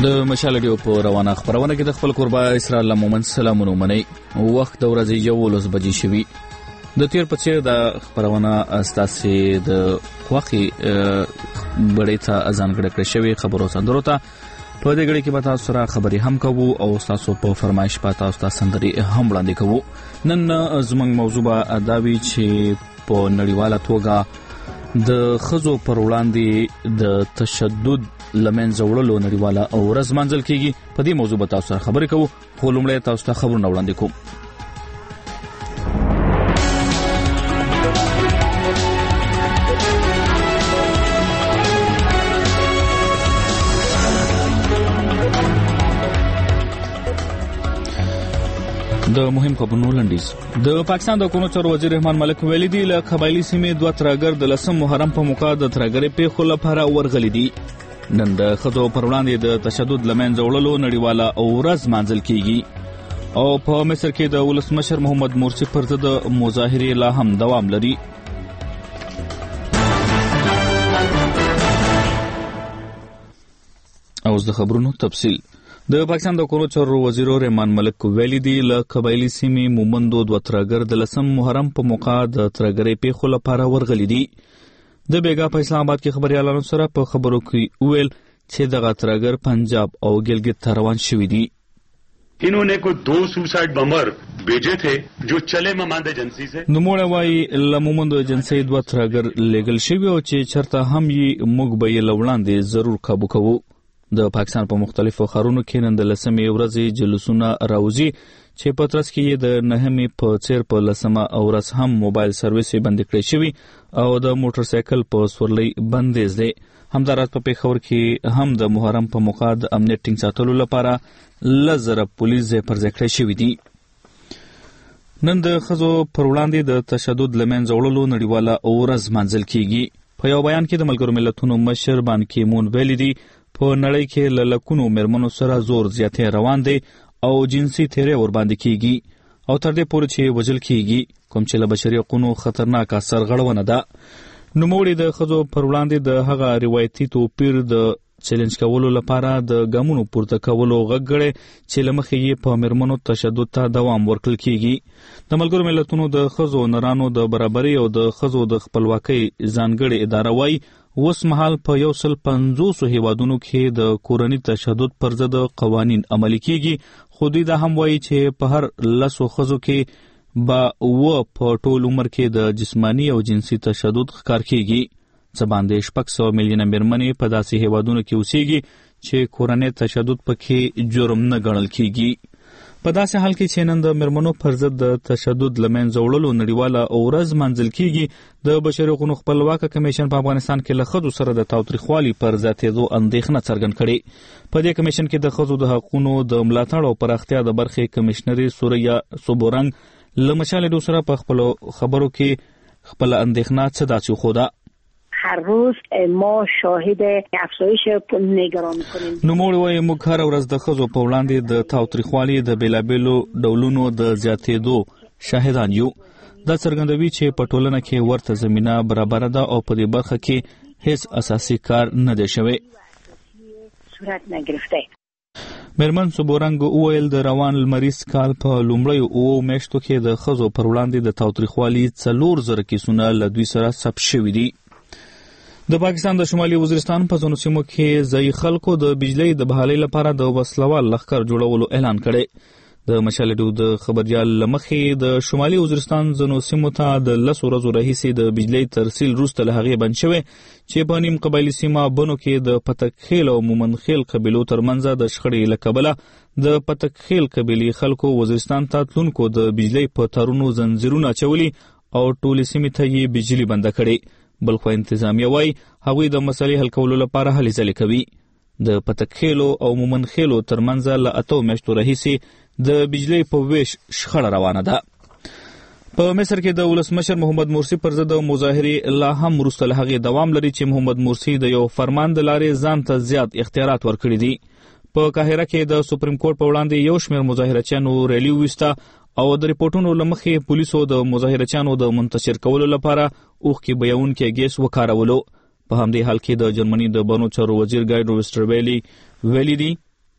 د مشال ډیو په روانه خبرونه کې د خپل قربا اسرائیل مومن سلامونه مني وخت د ورځې 11 بجې شوي د تیر په څیر د خبرونه اساسي د خوخي بړې ته اذان کړی شوی خبرو سندرو ته په دې غړي کې به تاسو سره خبري هم کوو او تاسو په فرمایش په تاسو ته سندري هم وړاندې کوو نن زموږ موضوع اداوی چې په نړیواله توګه د خزو پر وړاندې د تشدد لمن زوړلو نړیواله او ورځ منځل کیږي په دې موضوع به تاسو سره خبرې کوو خو لومړی تاسو ته خبرونه وړاندې کوم د مهم خبرونو لنډیز د پاکستان د حکومت وزیر رحمان ملک ویلي دی له قبایلی سیمې دوه ترګر د لسم محرم په موقع د ترګرې په خله لپاره ورغلي دي نن د خزو پر وړاندې د تشدد لمن زوړلو نړیواله او ورځ منځل کیږي او په مصر کې د ولسمشر محمد مرسی پر ضد مظاهره لا هم دوام لري اوس د خبرونو تفصیل د پاکستان د حکومت وزیر رحمان ملک ویلي دی له قبایلی سیمې مومندو دوه ترګر د لسم محرم په موقع د ترګرې په خله لپاره ورغلي دي د بیګا په اسلام آباد کې خبريالانو سره په خبرو کې ویل چې د غترګر پنجاب او ګلګت روان شوی دي इन्होंने को 2 suicide bummer भेजे थे जो चले ममांद एजेंसी से نموړه وای لمومندو ایجنسی دوه ترګر لیګل شوی او چې چرته هم یې موږ به لوړاندې ضرور قابو کوو د پاکستان په مختلفو ښارونو کې نن د لسمې ورځې جلوسونه راوځي چې په ترڅ کې د نهمې په څیر په لسمه ورځ هم موبایل سرویس بند کړی شوی او د موټر سایکل په سورلۍ بندیز دی همدارس په پیښور کې هم د محرم په موقع د امنیت ټینګ ساتلو لپاره لزر پولیس پر ځای کړی شوی دي نن د خزو پر وړاندې د تشدد لمن زوړلو نړیواله ورځ منځل کیږي په یو بیان کې د ملګرو ملتونو مشر بان کی مون ویلي دی په نړۍ کې لکونو مرمنو سره زور زیاتې روان دي او جنسي تیرې ور باندې کیږي او تر دې پورې چې وجل کیږي کوم چې له بشري حقوقو خطرناک اثر غړونه ده نوموړي د خزو پر وړاندې د هغه روایتي توپیر د چیلنج کولو لپاره د ګامونو پورته کولو غږړې چې لمخې یې په مرمنو تشدد ته دوام ورکړل کیږي د ملګرو ملتونو د خزو نرانو د برابرۍ او د خزو د خپلواکۍ ځانګړې اداره وایي اوس مهال په 150 هیوادونو کې د کورنۍ تشدد پر ضد قوانین عملي کیږي خو دوی دا هم وایي چې په هر 10 خزو کې با په ټول عمر کې د جسمانی او جنسي تشدد ښکار کیږي څه باندې 600 میلیونه مرمنې په داسې هیوادونو کې اوسېږي چې کورنۍ تشدد پکې جرم نه ګڼل کیږي په داسې حال کې چې نن د مرمنو پر ضد د تشدد لمن زوړلو نړیواله ورځ منځل کیږي د بشري حقوقو خپلواک کمیشن په افغانستان کې له خزو سره د تاوتریخوالي پر زیاتېدو اندېښنه څرګند کړې په دې کمیشن کې د خزو د حقوقو د ملاتړ او پراختیا د برخې کمشنري سوریا سوبورنګ لمشال دوسرا په خپل خبرو کې خپل اندېښنه څه داسې خوده هر روز ما شاهد افزایش نگران می‌کنیم نوموړي وايي موږ هر ورځ د خزو په وړاندې د تاوتریخوالي د بیلابیلو ډولونو د زیاتېدو شاهدان یو دا څرګندوي چې په ټولنه کې ورته زمينه برابر ده او په دې برخه کې هیڅ اساسي کار نه دی شوی صورت نگرفته مرمن سوبورنګ اویل د روان لمریز کال په لومړیو او میاشتو کې د خزو پر وړاندې د تاوتریخوالي 4,000 کیسونه له دوی سره ثبت شوي دي د پاکستان د شمالي وزیرستان په ځینو سیمو کې ځای خلکو د بجلی د بحالۍ لپاره د وسلوال لښکر جوړولو اعلان کړی د مشال ډیو د خبريال لمخې د شمالي وزیرستان ځینو سیمو ته د 10 ورځو راهیسې د بجلی ترسیل وروسته له هغې بند شوی چې په نیم قبایلي سیمه بنو کې د پتکخیل او مومنخیل قبیلو ترمنځ د شخړې له کبله د پتکخیل قبیلې خلکو وزیرستان ته تلونکو د بجلی په تارونو زنجیرونه اچولي او ټولې سیمې ته یې بجلی بنده کړې بل خو انتظامیه وای هغوی د مسلې حل کولو لپاره هلې ځلې کوي د پتکخیلو او مومنخیلو ترمنځ له 8 میاشتو راهیسې د بجلی په ویش شخړه روانه ده په مصر کې د ولسمشر محمد مرسی پر ضد مظاهره لا هم وروسته له هغې دوام لري چې محمد مرسی د یو فرمان د لارې ځان ته زیات اختیارات ورکړي دي په قاهره کې د سپریم کورټ په وړاندې یو شمېر مظاهرچیانو ریلی ویسته او د ریپورتونو لمخې پولیسو د مظاهرچیانو د منتشر کولو لپاره اوښکې بهونکي ګیس وکارولو په همدې حال کې د جرمني د بانو چارو وزیر ګایډ ویسټربیلی ویلي دي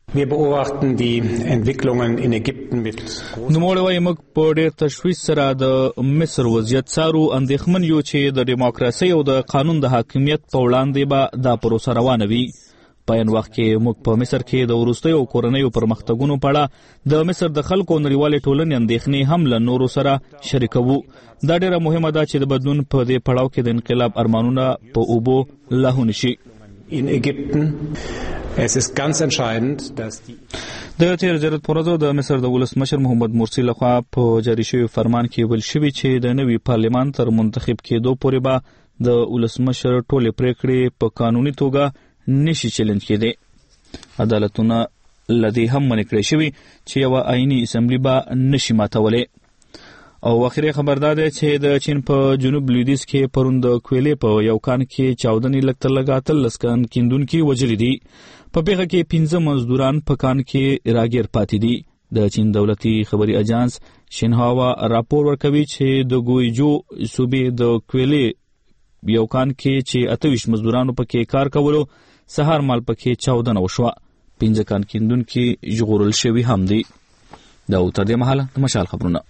Wir beobachten die Entwicklungen in Ägypten mit نوموړی موږ په ډېر تشویش سره د مصر وضعیت څارو. اندېښمن یو چې د ډیموکراسۍ او د قانون د حاکمیت په وړاندې به دا پروسه روانه وي. په یو وخت کې موږ په مصر کې د وروستیو او کورنیو پرمختګونو په اړه د مصر د خلکو نړیوالې ټولنې اندېښنې هم له نورو سره شریکوو. دا ډېره مهمه ده چې د بدلون په دې پړاو کې د انقلاب ارمانونه په اوبو لاهو نشي. in Ägypten. Es ist ganz entscheidend, dass die د تیر جرت پرځو د مصر د ولسمشر محمد مرسی لخوا په جاری شوی فرمان کې ویل شوی چې د نوي پارلمان تر منتخب کېدو پورې به د ولسمشر ټولې پریکړې په قانوني توګه نشي چیلنج کېدی. عدالتونه لدی هم منع کړی شوی چې یو آئینی اسمبلی به نشي ماتولې. او اخیری خبر دا دی چې د چین په جنوب لویدیځ کې پرون د کویلې په یو کان کې چاودنې لږ تر لږه 13 کان کیندونکي وژلي دي. په پیښه کې 15 مزدوران په کان کې راګیر پاتې دي. د چین دولتي خبري اژانس شینهوا راپور ورکوي چې د ګویجو صوبې د کویلې یو کان کې چې 28 مزدورانو پکې کار کولو سهار مال پکې چاودنه وشوه. 15 کان کیندونکي ژغورل شوي هم دي. دا تر دې مهاله د مشال خبرونه.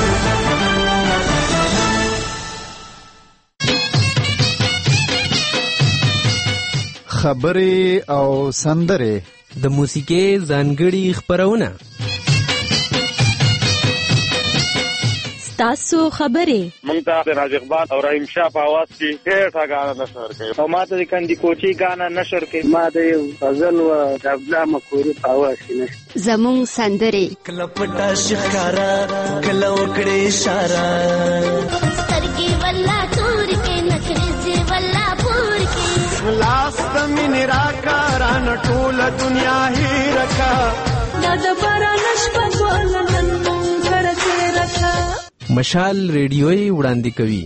خبرې او سندرې د موسیقۍ ځانګړي خبرونه تاسو خبرې مونږ ته راج اقبال او رحیم شاه په आवाज کې ډېر غاڼه نشر کوي او ماته د کندي کوچي غاڼه نشر کوي. ما د غزل او عبدالله مکوري په आवाज کې نشر زموږ سندرې کله پټا شکارا کله وکړې اشاره سترګې ولا تور کې نخرې چې ولا پور کې لاس تمن راکاران ټول دنیا هی رکا د بارانش په ګولنن مونږ سره رکا. مشال ریډیوي وړاندې کوي.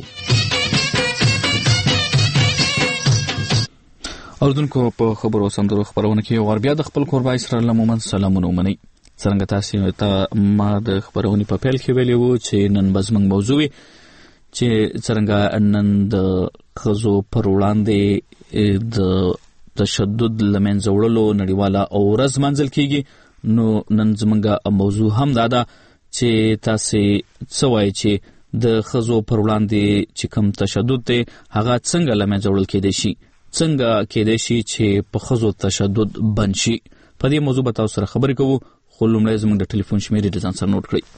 اوردونکو په خبرو سندرو خبرونه کې ور بیا د خپل کوربای اسرائیل مومن سلامونه ومني. څنګه تاسو ته ما د خبرونې په پیل کې ویلي وو چې نن بزمن موضوع چې څنګه نن د خزو پر وړاندې د تشدد لمنځه وړلو نړیواله ورځ منځل کیږي. نو نن زمونږه موضوع هم دا ده چې تاسو څه وایي چې د خزو پر وړاندې چې کوم تشدد دی هغه څنګه لمنځه وړل کېدای شي، څنګه کېدای شي چې په خزو تشدد بند شي. په دې موضوع به تاسو سره خبرې کوو، خو لومړی زموږ د ټلیفون شمیرې د ځان سره نوٹ کړئ.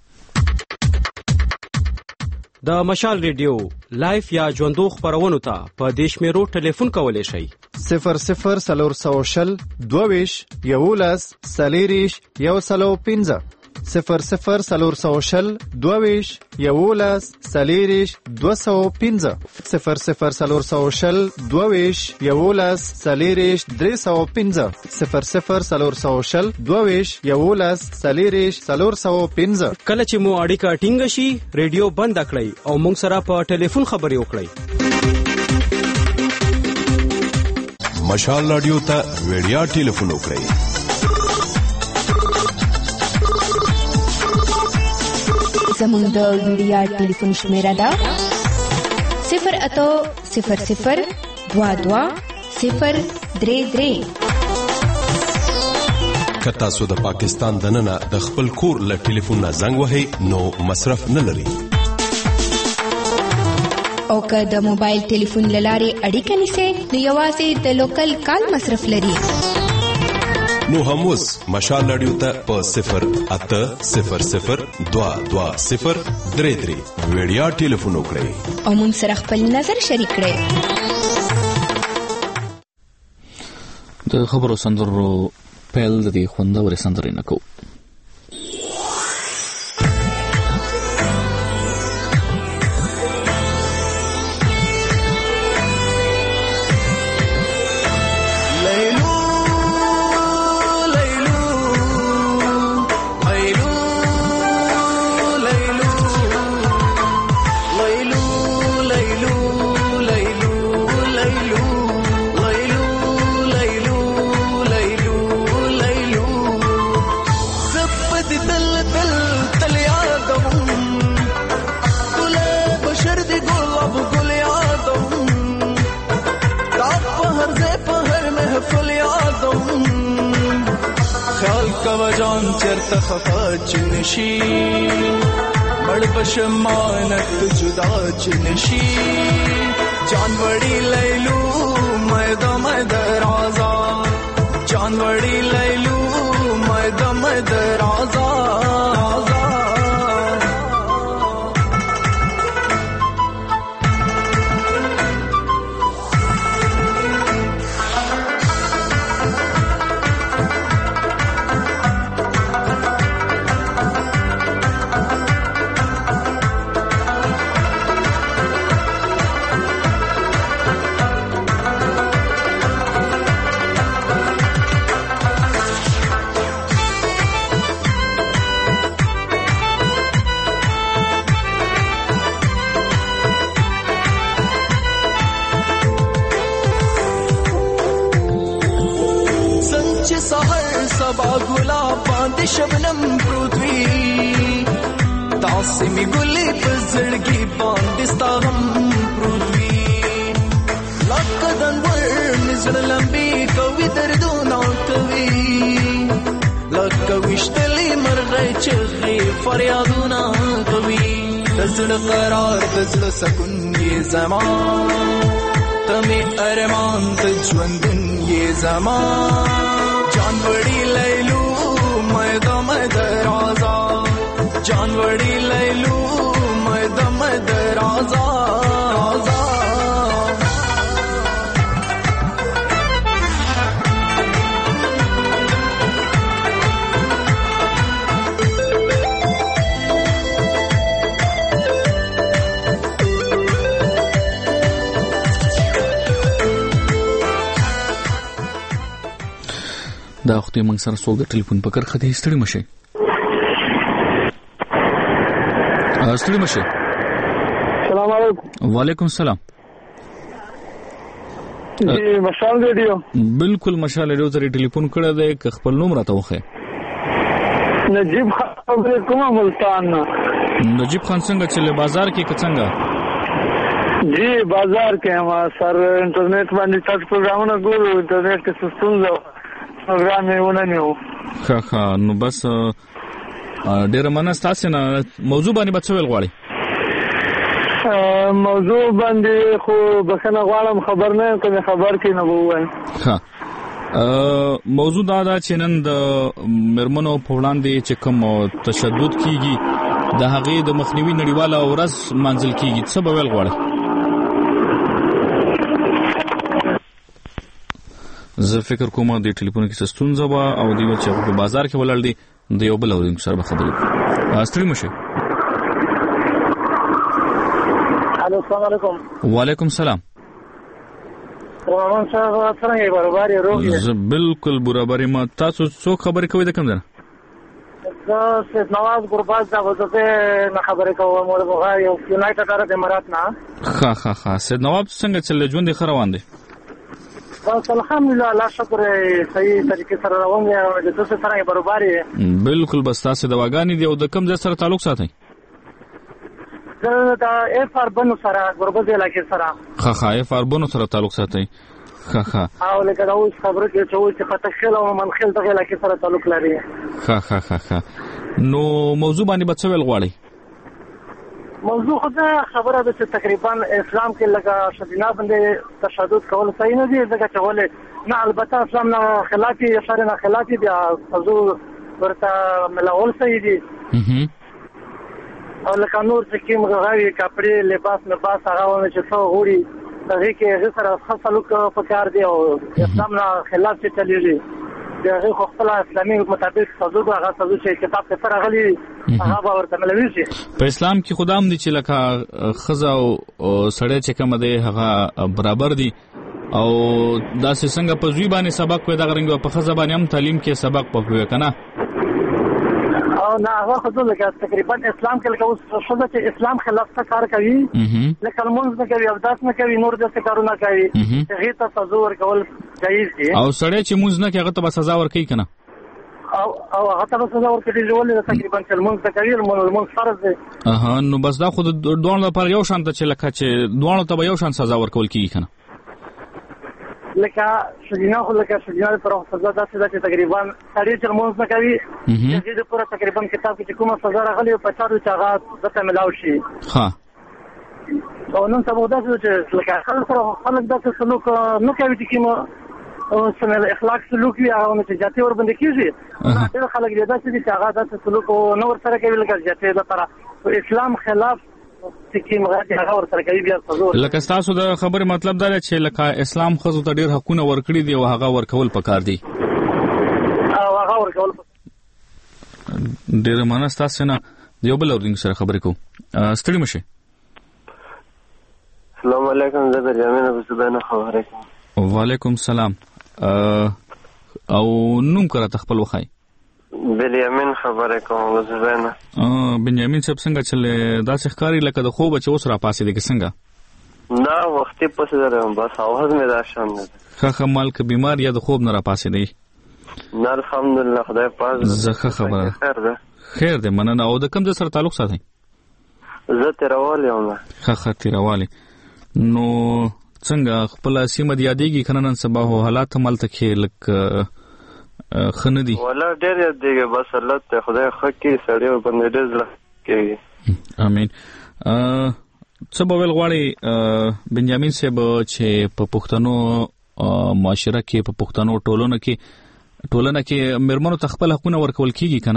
د مشال ریډیو لایف یا ژوندو خبرونو ته په دې شمیرو ټلیفون کولی شئ 00 22 11 40 105 00 22 11 40 205 00 22 11 40 305 00 22 11 40 405. کله چې مو اړیکه ټینګ شي ریډیو بند کړئ او موږ سره په ټلیفون خبرې وکړئ. مشال رادیو ته ویډیا ټلیفون وکړئ. زموږ د ویډیا ټلیفون شمیره ده 08000 22 033. که تاسو د پاکستان دننه د خپل کور له ټلیفون نه زنګ وهئ نو مصرف نه لري. او که د موبایل ټلیفون لارې اړیکه نیسئ نو یوازې د لوکل کال مصرف لري. نو هم اوس مشال رادیو ته په 080022033 ویډیا ټلیفون وکړئ او موږ سره خپل نظر شریک کړئ. د خبرو سندرو پیل د دې خوندورې سندرې نه کوو. کوا جان چرته خفا چنشي مړ پشمانت جدا چنشي جان وړي لیلو مې د رازا جان وړي لیلو مې د رازا سبا ګلاب باندې شبنم پروت وي تاسې می ګلې په زړګي باندې ستا غم پروت وي لکه دنور مې زړه لمبې کوي دردونه کوي لکه ویشتلې مرغۍ چغې فریادونه کوي د زړه قرار د زړه سکون یې زما ته مې ارمان د ژوندون یې زما جان وړي لیلو مې د رازا جان وړي لیلو مې د رازا دا وخت موږ سره څوک د ټلیفون په کرخه دی ستړي مشه السلام علیکم وعلیکم السلام جی مشال ریډیو بالکل مشال ریډیو ته ټلیفون کړه دی ک خپل نوم راته وخه نجیب خبر کوم ملتان نجیب خان څنګه چله بازار کې څنګه جی بازار کې ما سر انټرنیټ باندې تاسو پروګرامونه ګورو انټرنیټ کې سستون پروګرام یې وننیو ښه نو بس ډېر مننه تاسو نه موضوع باندې بچول غواړي موضوع باندې خو بخنه غواړم خبر نه کوم خبر کې نه ووایم ښه موضوع دا چې نن د مرمنو په وړاندې چې کوم تشدد کیږي د هغې د مخنیوي نړیواله ورځ منځل کیږي څه به ویل غواړي زه فکر کوم د ټلیفون کې ستونزه و او دی چې په بازار کې ولړ دی د یو بل اورینګ سره خبرې ستړي مشه الو السلام علیکم وعلیکم السلام روان صاحب څنګه برابر یې روغ زه بالکل برابر ما تاسو څو خبرې کوي د کوم ځای زه سید نواز ګرباز دا وځه نه خبرې کوم مور بغا یو یونایټډ عرب امارات نه ښه سید نواب څنګه چل ژوند ښه روان دی بس الحمدلله الله شکر صحیح طریقې سره روان دی او د تاسو سره برابر یې بالکل بس تاسو د واګانی دی او د کوم ځای سره تعلق ساتي دا اف ار بنو سره ګرباز علاقې سره ښه اف ار بنو سره تعلق ساتي ښه او لکه دا اوس خبره کې چې فتخیل او منخیل دغه علاقې سره تعلق لري ښه نو موضوع باندې بچول غواړي موضوع خدا خبره ده چې تقریبا اسلام کې لکه شدینا باندې تشدد کول صحیح نه دي ځکه چې ولې نه البته اسلام نه خلافي اشاره نه خلافي دي حضور ورته ملاول صحیح دي او لکه نور چې کوم غوړي کپڑے لباس نه باس هغه ونه چې څو غوړي دغه کې هغه سره خاصلوک پکار دی او اسلام نه خلاف چې چلیږي دغه خپل اسلامي مطابق حضور هغه حضور چې کتاب ته سره غلي هغه ورته ملوي شي په اسلام کې خدام دي چې لکه خزا او سړی چې کوم دی هغه برابر دي او دا څنګه په ځوی باندې سبق وي دا غرنګ په خزا باندې هم تعلیم کې سبق پکوي کنه او نه هغه خو لکه تقریبا اسلام کې لکه اوس شوزه چې اسلام خلاف کار کوي لکه موږ نه کوي او داس نه کوي نور داسې کارونه کوي هغه ته تزور کول جایز دي او سړی چې موږ نه کوي هغه ته سزا ورکړي کنه او هغه ته سزا ورکړي جوړل تقریبا چې موږ ته کوي موږ فرض دي نو بس دا خو دوه لپاره یو شان ته چې لکه چې دوه ته یو شان سزا ورکول کیږي کنه لکه سجینا خو لکه سجینا پر سزا داسې چې تقریبا سړی چې موږ نه کوي چې د پوره تقریبا کتاب کې کومه سزا راغلی په چارو چې هغه دته ملاو شي ها او نن سبا داسې چې لکه خلک داسې سلوک نه کوي چې کومه سمه اخلاق سلوک وي هغه چې جاتي ور باندې کیږي ډېر خلک دې داسې چې هغه داسې سلوک نو ور سره کوي لکه جاتي لپاره اسلام خلاف لکه تاسو د خبره مطلب دا چې لکه اسلام خو ته ډیر حقونه ورکړي دي او هغه ورکول پکار دي او هغه ورکول ډیر مانس تاسو نه یو بل اورینګ سره خبرې کو ستړي مشه السلام علیکم زه بنیامین ابو زبانه خبرې کوم وعلیکم السلام او نوم کرا خپل وخای بنیامین خبرې کوم ابو زبانه بنیامین صاحب څنګه چلې دا څه ښکاری لکه د خوب چې اوس را پاسې دي څنګه نه وختي پسې درم بس اواز مې دا شان نه خه مال ک بیمار یا د خوب نه را پاسې دی نه الحمدلله خدای پاک زخه خبره خیر ده مننه او د کوم د سره تعلق ساتي زه تیروالی یم خه تیروالی نو څنګه خپل سیمه دی یادېږي کنه نن سبا هو حالات ملته کې لک خندي ولا ډېر یادېږي بس الله ته خدای خکې سړی باندې دې زړه کې امين څه به ول غواړي بنیامین صاحب چې په پښتنو معاشره کې په پښتنو ټولنه کې مرمنو تخپل حقونه ورکول کیږي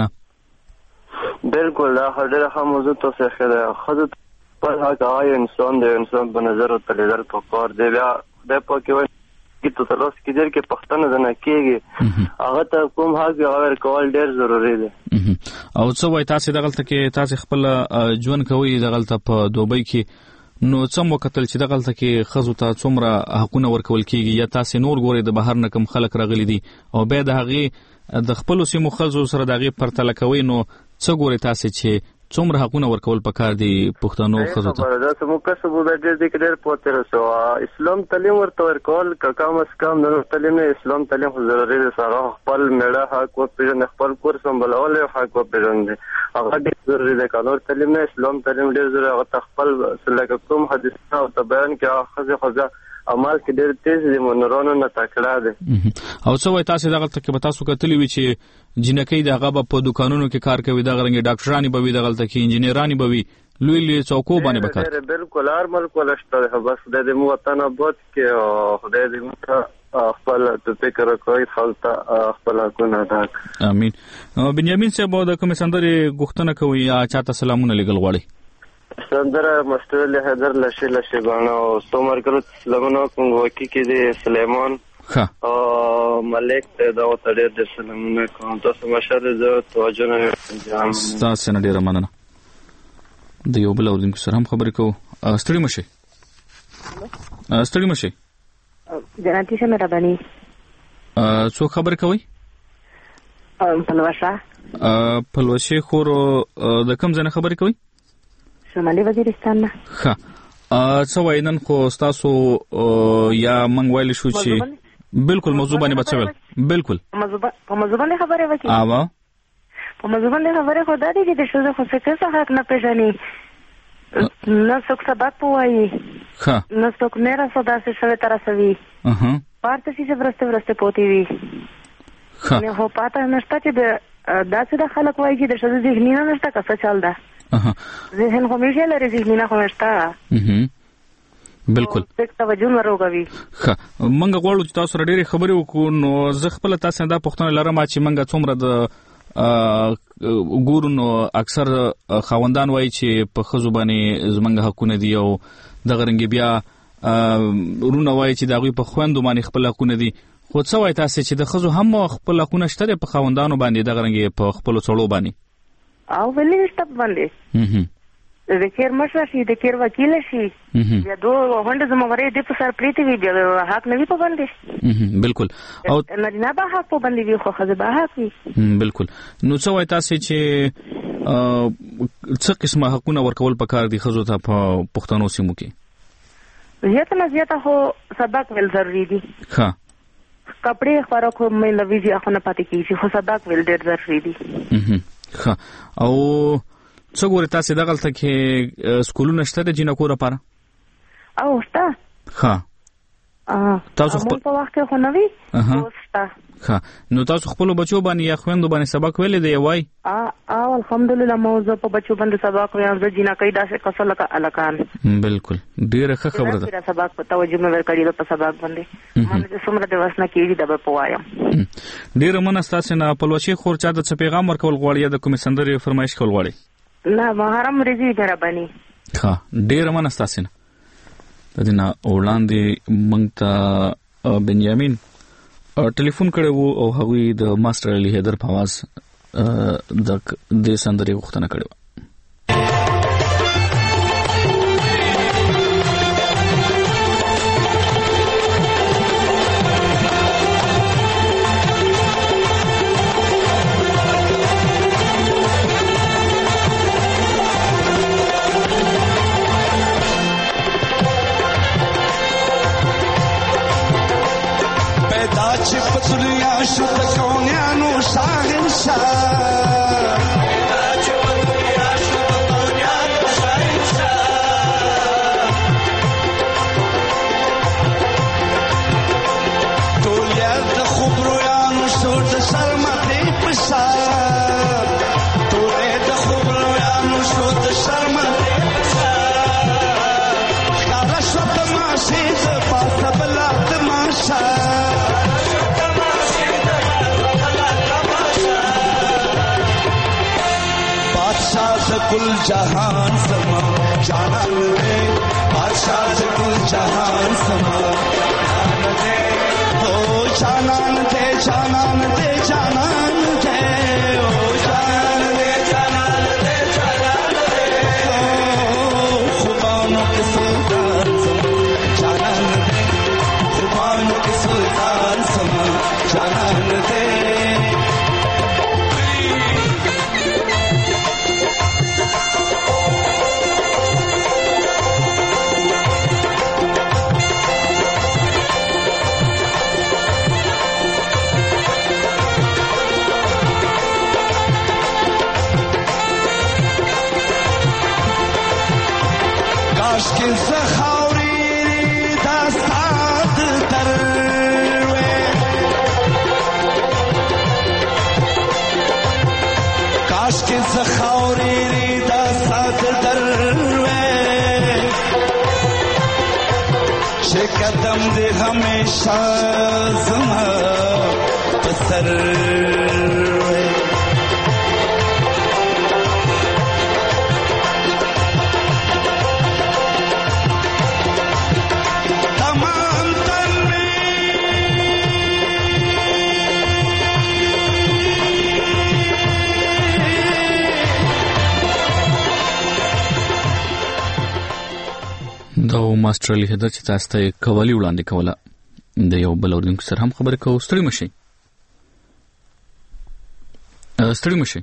کنه بالکل دا ډېر ښه موضوع ته څه خدای په هغه انسان په نظر ته لیدل پکار دی بیا د پکې کی ته تاسو کې ډېر کې پښتنه نه کېږي هغه ته کوم حق غوړ کول ډېر ضروری دی او څه وای تاسو دغلت کې تاسو خپل ژوند کوي دغلت په دوبۍ کې نو څم وکتل چې دغلت کې خزو ته څومره حقونه ورکول کېږي یا تاسو نور ګوري د بهر نه کوم خلک راغلي دي او به د هغه د خپل سیمو خزو سره دغه پرتل کوي نو څه ګوري تاسو چې څومره حقونه ورکول پکار دي پښتنو خزو ته دا سمو کسب د دې کې ډېر پوتره سو اسلام تعلیم ورته ورکول کم از کم د تعلیم اسلام تعلیم ضروري دی سره خپل میړه حق او پیژن خپل کور سمبلول حق او پیژن دي هغه ډېر ضروري دی کانور تعلیم نه اسلام تعلیم ډېر ضروري هغه خپل سلګه کوم حدیث او بیان کې خزه عمل کې ډېر تیز دي مونورونو نه تکړه دي او څه وای تاسو دغه تک به تاسو کتلی وی چې جنکې دغه په دکانونو کې کار کوي دغه رنګ ډاکټرانی به وي دغه تک انجینرانی به وي لوی چوکو باندې وکړي بالکل ارمل کول شته بس د وطن آباد کې خدای دې موږ خپل ته فکر کوي خلک خپل کوونه داک امين بنیامین صاحب د کوم سندرې غوښتنه کوي یا چاته سلامونه لګل غواړي سندره مستولی حیدر لشی بانا او سومر کرو سلامونه کوم وکی کې دی سلیمان او ملک ته دا وتړي د سلامونه کوم تاسو مشر زه توجه نه انجام تاسو نه ډیره مننه د یو بل اورینګ سره هم خبرې کوو ستړي مشه جناتی شه مې ربانی څو خبرې کوي پلوشه خور د کوم ځای خبرې کوي شمالي وزیرستان نه ها څه وینن خو تاسو یا منګ ویل شو چې بالکل موضوع باندې بچول بالکل موضوع باندې خبره وکړي اوا په موضوع باندې خبره خو دا دي چې د شوزه خو څه حق نه پیژني نه څوک سبق وایي ها نه څوک نه راځي داسې شوی تر سوي پارته چې ورسته پوتي وي نه هو پاته نشته چې داسې د خلک وایي چې د شوزه ذهني نه نشته څه چل ده ذهن همیشه لري ذهني نه خوښتا بالکل تک توجه ورغوي ښه منګه غواړو چې تاسو ډېری خبرې وکړو نو زه خپل تاسو دا پوښتنه لرم چې منګه څومره د ګورونو اکثر خاوندان وایي چې په خزو باندې زمنګ حقونه دي او د غرنګ بیا ورونه وایي چې دا غوي په خويندو باندې خپل حقونه دي خو څه وایي تاسو چې د خزو هم خپل حقونه شته په خاوندانو باندې د غرنګ په خپل څړو باندې او ولې نشته باندې د کیر مشر شي د کیر وکیل شي یا دوه هند زموږه د په سر پریتی وی د حق نه وی په باندې بالکل او نه به حق په باندې وی خو خزه به حق وی بالکل نو څه وای تاسو چې څه قسمه حقونه ورکول پکار دي خزو ته په پښتنو سیمو کې زیاته هو سبق ول ضروری دي ها کپڑے خورا کو مې لويږي اخونه پاتې کیږي خو سبق ول ډېر ضروری دي ها او څو ګورې تاسو دغلته کې سکولونه شته د جنکو لپاره او شته ها تاسو خپل په وخت کې خو نه وی اوستا ها نو تاسو خپل بچو باندې یا خويندو باندې سبق ویلې دی وای الحمدلله موضوع په بچو باندې سبق وایم د جنا کای داسې قصه لکه الکان بالکل ډیره ښه خبره ده سبق په توجه مې ورکړی په سبق باندې مونږ څومره د وسنه کېږي د په وایم ډیره منستاسه نه پلوشي خور چا د پیغام ورکول غواړي د کوم سندري فرمایش کول غواړي نه محرم رضی دربانی ها ډیره منستاسه نه د دې نه وړاندې مونږ ته بنیامین ټلیفون کړو او هغوی د ماستر علي حیدر په आवाज د سندري غوښتنه کړې दुनिया शुद्ध कौनियानो तो याद खुबरोयानो शुद्ध शर्मते पसा तो याद खुबरोयानो शुद्ध शर्मते पसा खाला शुद्ध मासे पास बला तमाशा कुल जहान समा जानन दे बादशाह कुल जहान समा जानन दे जानन दे जानन दे ओ जानन दे जानन दे जानन दे खुबानों के सुल्तान समा जानन दे खुबानों के सुल्तान समा जानन दे के सखावरी दास्ताद दरवे काश के सखावरी दास्ताद दरवे शे कदम दे हमेशा ज़मा पसरवे دا ماستر علي حیدر چې تاسو ته قوالی وړاندې کوله د یو بل اوریدونکو سره هم خبرې کوو. ستړي مشي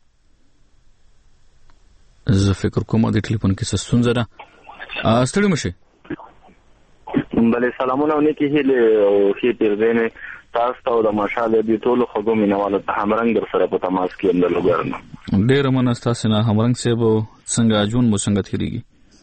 زه فکر کوم د ټلیفون کې څه ستونزه ده. ستړي مشي بله سلامونه نیکی هیله او ښې تیرځنې تاسو ته د ماشاءالله دې ټولو خوږو مینوالو ته همرنګ در سره په تماس کې یم د لوګر نه. ډېره مننه ستاسو نه همرنګ صاحب. څنګه ژوند مو څنګه تېرېږي؟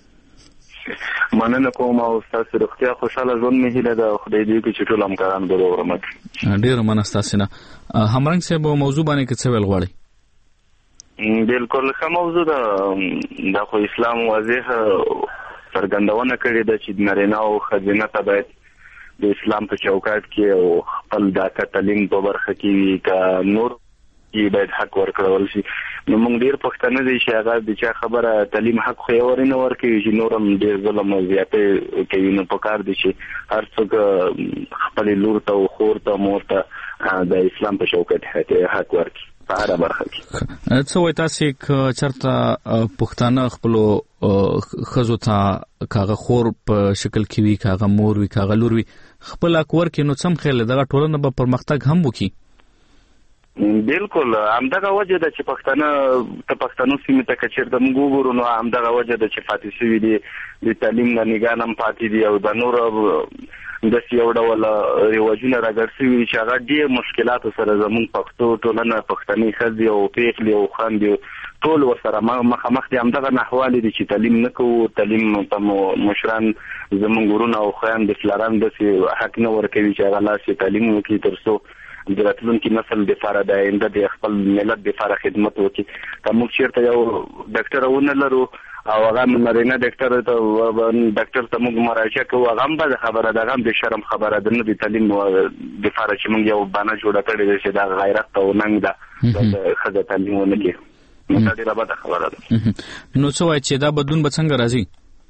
مننه کوم او ستاسو روغتیا خوشاله ژوند مې هیله ده. خدای دې وکړي چې ټول همکاران به ورمت. ډېره مننه ستاسو نه. همرنګ صاحب موضوع باندې کې څه ویل غواړئ؟ بالکل ښه موضوع ده. دا خو اسلام واضح څرګندونه کړې ده چې نارینه او ښځینه ته باید د اسلام په چوکاټ کې او خپل د تعلیم په برخه کې که نور کې باید حق ورکړل شي. نو موږ ډېر پښتانه دي چې هغه د چا خبره تعلیم حق خو یې ورنه ورکوي چې نور هم ډېر ظلم او زیاتې کوي. نو پکار دي چې هر څوک خپل لور ته او خور ته مور ته د اسلام په چوکاټ حق ورکړي په هره برخه کې. څه وایي تاسو چېرته پښتانه خپلو ښځو ته کاغه خور په شکل کې وي، کاغه مور وي، کاغه لور وي، خپل حق ورکړي، نو څه خیال دغه ټولنه به پرمختګ هم وکړي؟ بالکل همدغه وجه ده چې پښتنو سیمې ته که چېرته موږ وګورو نو همدغه وجه ده چې پاتې شوي دي د تعلیم نه نګاه هم پاتې دي او د نور داسې یو ډول رواجونه راګډ شوي دي چې هغه ډېر مشکلاتو سره زموږ پښتو ټولنه پښتني ښځې او پېغلې او خویندې ټول ورسره مخامخ دي. همدغه نحوالې دي چې تعلیم نه کوو، تعلیم ته مشران زموږ ورونه او خویندې پلاران داسې حق نه ورکوي چې هغه لاس یې تعلیم وکړي تر څو د راتلونکي نسل دپاره د آینده د خپل ملت دپاره خدمت وکړي. که موږ چېرته یو ډاکټر ونه لرو او هغه نارینه ډاکټر ته موږ مراجعه کوو، هغه هم بده خبره ده، هغه هم د شرم خبره ده، نه د تعلیم دپاره چې موږ یو بانه جوړه کړې ده چې دا غیرت او ننګ ده د ښځه تعلیم ونه کړي. نو دا ډېره بده خبره ده. نو څه وایي چې دا بدلون به څنګه راځي؟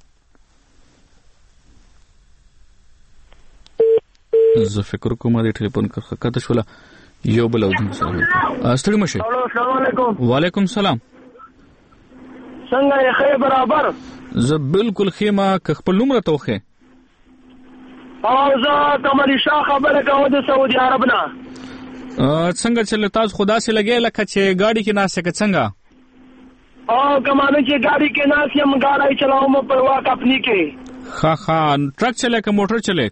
زه فکر کوم د ټلیفون کرښه کته شوله یو بل اودم سره. ستړي مشه. السلام علیکم. وعلیکم السلام. څنګه یې خیر برابر؟ زه بالکل خیمه که خپل نوم راته وښیې. او زه کمال شاه خبره کوم د سعودي عرب نه. څنګه چې تاسو خدا سي لګي لکه چې ګاډي کې ناسه که څنګه؟ او کمانه چې ګاډي کې ناس یم ګاډي چلاوم په واک خپل کې. ها ټرک چلے که موټر چلے؟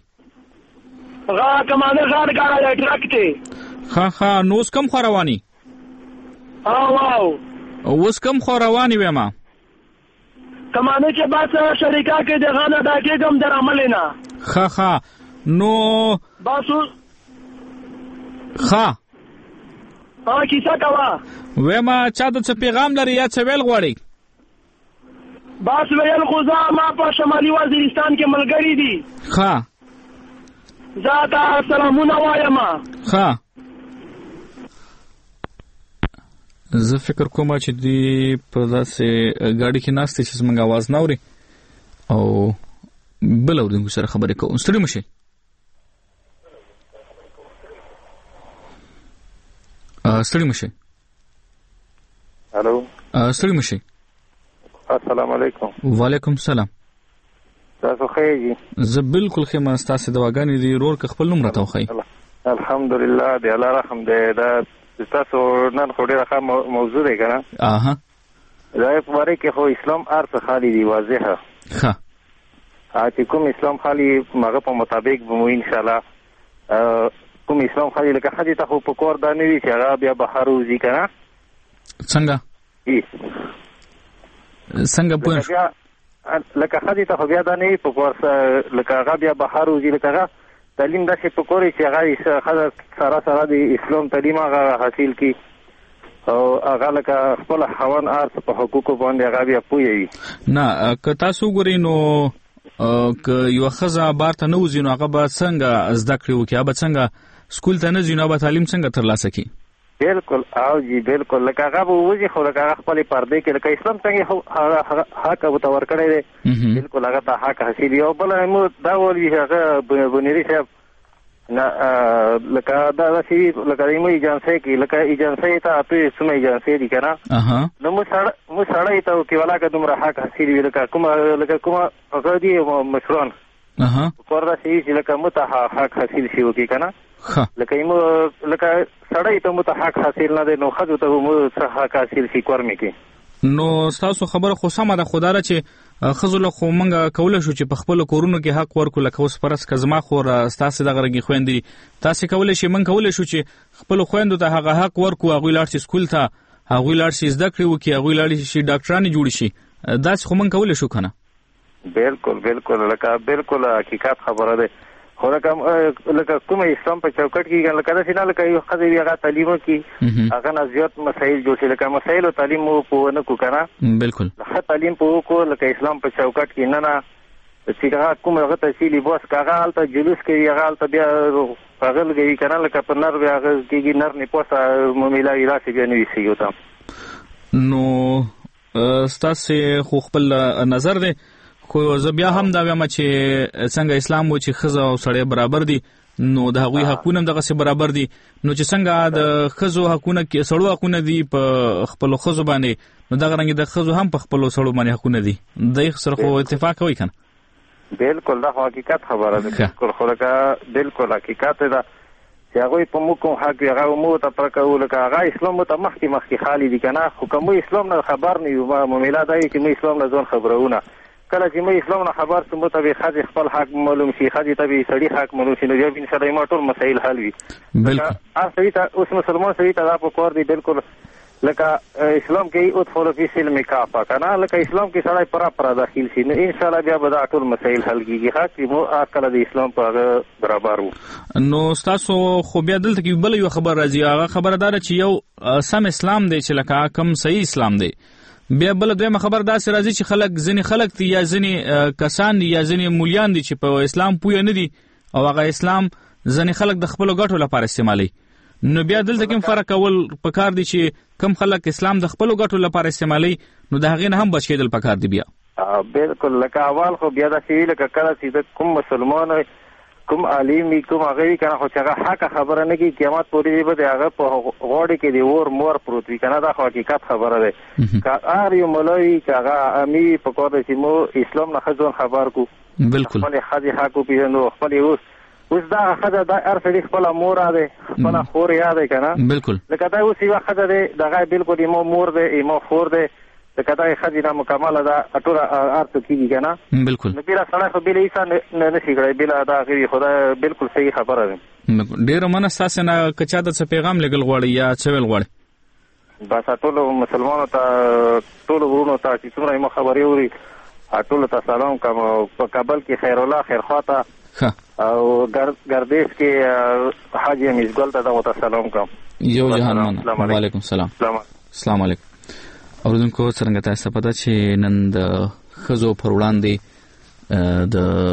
کمانه غاړه ګاډي ټرک ته. ها نو اوس کم خو رواني؟ واو اوس کم خو رواني وېما؟ کمانه چې بس شریکا کې د غانا داګه کم در عمل نه. نو باسو کیسه کوا وېما چا د څه پیغام لري یا څه ویل غواړي؟ بس ویل خو ما په شمالي وزیرستان کې ملګری دي. زاته سلامونه وایم. زه فکر کوم چې دی په داسې ګاډي کې ناستې چې زموږ आवाज نه اوري او بل اورېدونکو سره خبرې کوو. ستړي مشئ. ستړي مشئ. الو. ستړي مشئ. السلام علیکم. وعلیکم السلام. تاسو خیر؟ زه بالکل خیمه. ستاسو دواګانې دي رور که خپل نوم راته وښایي. الحمدلله د الله رحم دی. دا تاسو نن خو ډېره ښه موضوع دی که نه؟ دا په باره کې خو اسلام هر څه خالي دي واضحه. چې کوم اسلام خالي هغه په مطابق به مو انشاءالله کوم اسلام خالي لکه ښځې ته خو په کور دا نه وي چې هغه بیا بهر وځي که نه؟ څنګه پوه نه شو؟ لکه ښځې ته خو بیا دا نه وي په کور لکه هغه بیا بهر وځي، لکه هغه تعلیم داسې په کور چې هغه ښځه سره د اسلام تعلیم هغه حاصل کړي او هغه لکه خپل خاوند هر څه په حقوقو باندې هغه بیا پوه وي. نه که تاسو وګورئ نو که یوه ښځه بار ته نه وځي نو هغه به څنګه زده کړې وکړي؟ هغه به څنګه سکول ته نه ځي نو هغه به تعلیم څنګه ترلاسه کړي؟ بالکل او جی بالکل لکه هغه به وځي خو لکه هغه خپلې پردې کې لکه اسلام څنګه حق ورته ورکړی دی بالکل هغه ته حق حاصل وي. او بله موږ دا وایي هغه بنیري صاحب لکه دا داسې لکه موږ ایجنسۍ کې لکه ایجنسۍ ته اته څومره ایجنسۍ دي که نه نو موږ سړی ته وکړي ولاکه دومره حق حاصل وي لکه کومه هغه دي مشران کور داسې وي چې لکه موږ ته حق حاصل شي وکړي که نه لکه سړی ته موږ ته حق حاصل نه دی نو ښځو ته به موږ څه حق حاصل شي کور مې کې. نو ستاسو خبره خو سمه ده، خو دا ده چې ښځو له خو موږ کولی شو چې په خپلو کورونو کې حق ورکړو. لکه اوس فرض که زما خور ستاسې دغه رنګې خویندې دي، تاسې کولی شئ موږ کولی شو چې خپلو خویندو ته هغه حق ورکړو، هغوی لاړ شي سکول ته، هغوی لاړ شي زده کړې وکړي، هغوی لاړ شي ډاکټرانې جوړې شي. داسې خو موږ کولی شو که نه؟ بالکل لکه بالکل حقیقت خبره ده. خو لکه کومه اسلام په چوکاټ کې لکه داسې نه لکه یو ښځه وي هغه تعلیم وکړي هغه نه زیات مسایل جوړ شي لکه مسایلو تعلیم مو په ونه کړو که نه؟ بالکل ښه تعلیم په وکړو لکه اسلام په چوکاټ کې نه چې هغه کوم هغه ته چې لباس که هغه هلته جلوس کوي هغه هلته بیا هغه لګوي که نه لکه په نر بیا هغه کېږي نر نپوسه ممیلاوي داسې بیا نه ویسي ورته. نو ستاسې خو خپل نظر دی، خو زه بیا هم دا وایم چې څنګه اسلام و چې ښځه او سړی برابر دي نو د هغوی حقونه هم دغسې برابر دي. نو چې څنګه د ښځو حقونه سړو حقونه دي په خپلو ښځو باندې نو دغه رنګې د ښځو هم په خپلو سړو باندې حقونه دي. د سره خو اتفاق کوي که نه؟ بالکل دا خو حقیقت خبره ده. بالکل خو لکه بالکل حقیقت ده چې هغه په موږ کوم حق هغه مو ته پرکاو لکه هغه اسلام ته مخکې خالی دي کنه خو کوم اسلام نه خبر نه یو معاملات دی چې مې اسلام نه ځون خبرونه کله چې مې اسلام نه خبر ته مطابق خځې خپل حق معلوم شي خځې ته به سړي حق معلوم شي نو بیا ان شاء الله ما ټول مسایل حل وي بالکل سړي ته اوس مسلمان سړي ته دا په کور دی بالکل لکه اسلام کې ادخلوا فی السلم کافه کنه لکه اسلام کې سړی پر داخل شي نو ان شاء الله بیا به دا ټول مسایل حل کیږي چې مو اکل د اسلام په برابر وو نو تاسو خو بیا دلته کې بل یو خبر راځي هغه خبردار چې یو سم اسلام دی چې لکه کم صحیح اسلام دی بیا بل دویمه خبر دا سره راځي چې ځینې خلک دي یا ځینې کسان دي یا ځینې مولیان دي چې په اسلام پوه نه دي او هغه اسلام ځینې خلک د خپل ګټو لپاره استعمالي نو بیا دلته کوم فرق کول پکار دي چې کم خلک اسلام د خپل ګټو لپاره استعمالي نو د هغې نه هم بچ کېدل پکار دي بیا بالکل لکه اول خو بیا دا چې لکه کله چې کوم مسلمان کوم عالم کوم هغه کنه خو چې هغه حق خبره نه کوي قیامت پورې به هغه په غوړې کې دی اور مور پروت وي کنه دا حقیقت خبره ده که هر یو مولوی چې هغه امي په کوم چې مو اسلام نه خځون خبر کو بالکل خپل حق حق پیژنو خپل اوس دا خځه د ارفدي خپل مور ده خپل خور یاد کنه بالکل لکه دا اوس یو خځه ده دغه بالکل مو مور ده مو خور ده لکه دا خځه مکمله ده ټول ارته کیږي کنه بالکل نو پیرا سره خو بل ایسا نه شي غړي بل دا غوي خدای بالکل صحیح خبره ده ډیر مناساسه نه کچا د پیغام لګل غوړی یا چويل غوړی بس ټول مسلمانانو ته ټول ورونو ته چې څومره مو خبري وری ټول ته سلام کوم په کابل کې خیر الله خیر خواته او ګردیش کې حاجی مزګل ته دا سلام کوم یو جهان وعلیکم السلام السلام علیکم اوردونکو څنګه تاسو پته چې نن د خزو پر وړاندې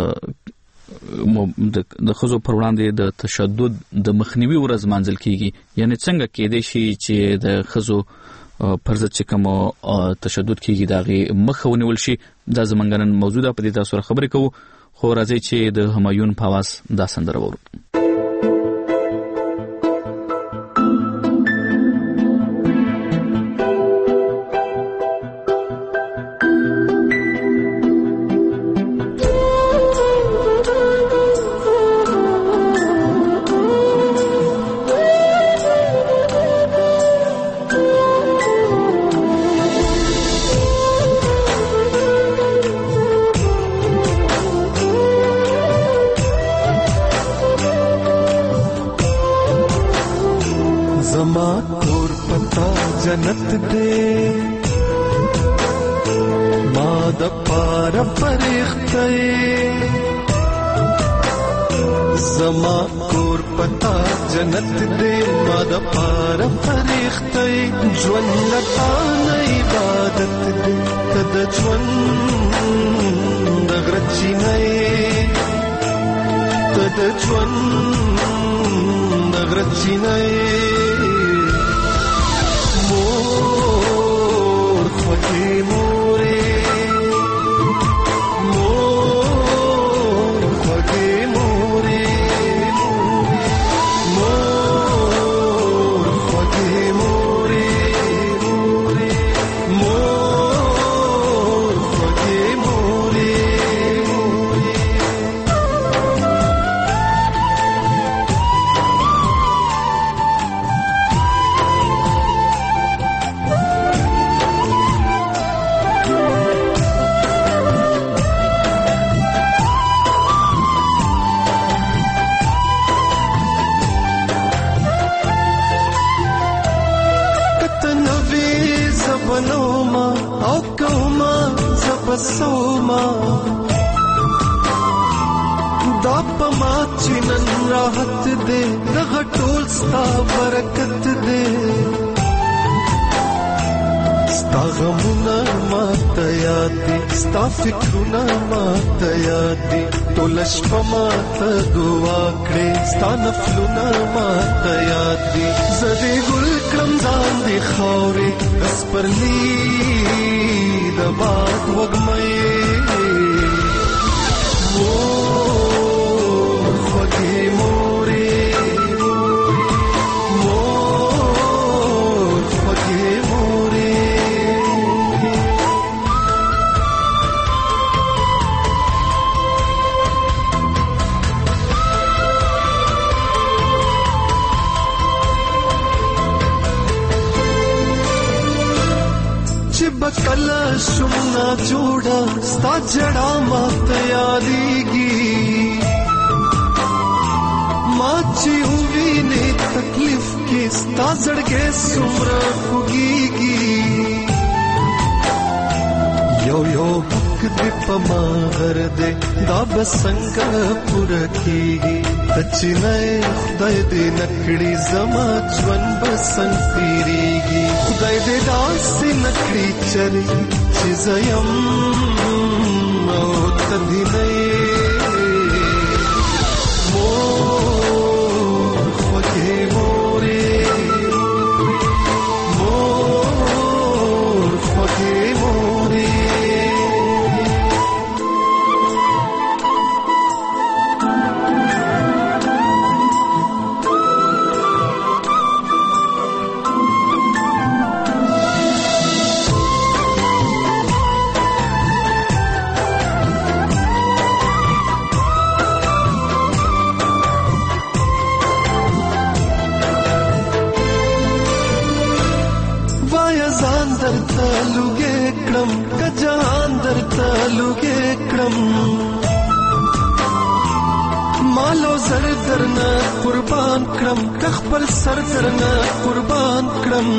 د خزو پر وړاندې د تشدد د مخنیوي ورځ مانځل کیږي یعنی څنګه کېدای شي چې د خزو پر ضد چې کوم تشدد کیږي دغه مخه ونیول شي دا زمونږ نن موجوده په دې تاسو سره خبرې کوو خو راځي چې د همایون په आवाज دا سندره وورو जन्नत दे माद पार फरिश्ते जमा कोर पता जन्नत दे माद पार फरिश्ते ज्वन लतान इबादत दे तद ज्वन दगरची नए तद ज्वन दगरची नए सोमा दाप माचिनन राहत दे गटोल स्ता बरकत दे स्ता गमुना मातयाती स्ता फिक्रुना मातयाती तोलश पमात दुआकडे स्ता नफलुना मातयाती जदे गुल क्रमजान दे खौरे अस्परली दबात वगमये वो फगे मोरे मोर फगे मोरे جوړه ستا جړه ماته یادېږي ما چې ووینې تکلیف کې ستا زړګی څومره خوږېږي یو یو حق دې په ما غر دې دا به څنګه پوره کېږي ته چې نه خدای دې نه کړي زما ژوند به څنګ تېرېږي خدای دې داسې نه کړي چې زه یم او ته دې نه یې مور خوږې مورې مور خوږې مورې مالو زر درنه قربان کړم که خپل سر درنه قربان کړم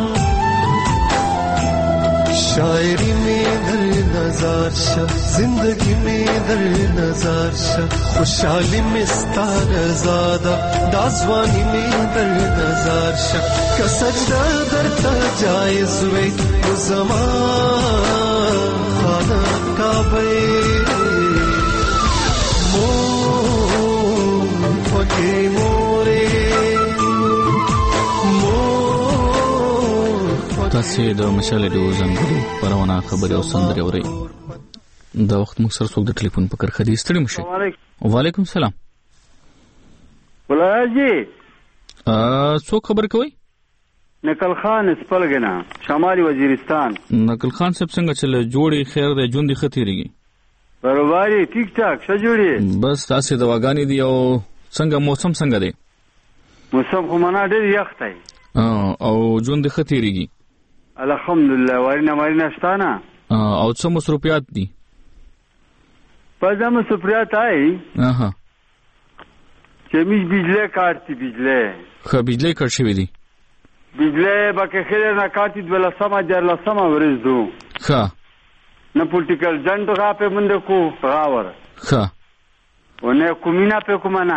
شاعری میں در نظر شه زندگی میں در نظر شه خوشحالی میں ستار زاده دازوانی میں در نظر شه که سجده در تا جایز وی زمان خانه کعبه تاسې د مشال ریډیو ځانګړي خپرونه خبرې او سندرې اورئ دا وخت موږ سره څوک د ټلیفون په کرښه دی ستړي مشئ وعلیکم سلام ولایجي څوک خبر کوي نقل خان سپلګنا شمالي وزیرستان نقل خان صاحب څنګه چل جوړي خیر د ژوند خطرېږي برابرۍ ټیک ټاک ښه جوړي بس تاسې دواګانې دی او څنګه موسم څنګه دی موسم خو منا ډېر یخ دی او ژوند خطرېږي الحمدلله وارینه شتانه او څه مصروفیات دي پزما مصروفیات آی چې میش بجلی کارتی بجلی خو بجلی کار شوی دی بجلی باکه خیر نه کارتی دولسمه جرلسمه ورځ دو ښه نه پولیټیکل جنټ غاپه منده کو غاور ښه ونه کومینا په کومانا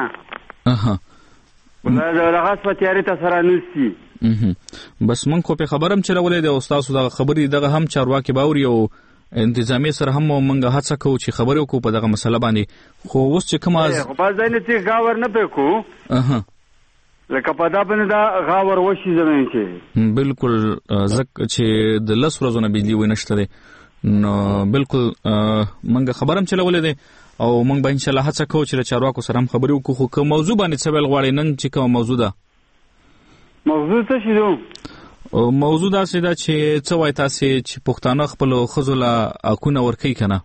ولله راغاس په تیاری ته سره نوسی بس من خو په خبرم چرولې د استاد دا خبرې دغه هم چارواکي باوري او انتظامی سره هم منګه هڅه کوو چې خبرې وکړو په دغه مسله باندې خو اوس چې کوم خو په ځای نه چې غاور نه پکو لکه په دا باندې دا غاور وشي زمين کې بالکل زک چې د لس ورځې نه بجلی ونشته نو بالکل منګه خبرم چلولې ده او موږ به ان شاء الله هڅه کوو چې چارواکو سره هم خبرې وکړو خو کوم موضوع باندې څه ویل غواړي نن چې کوم موضوع ده موضوع څه شي دو موضوع دا چې څه وای تاسو چې پښتانه خپل خزله اكونه ورکي کنه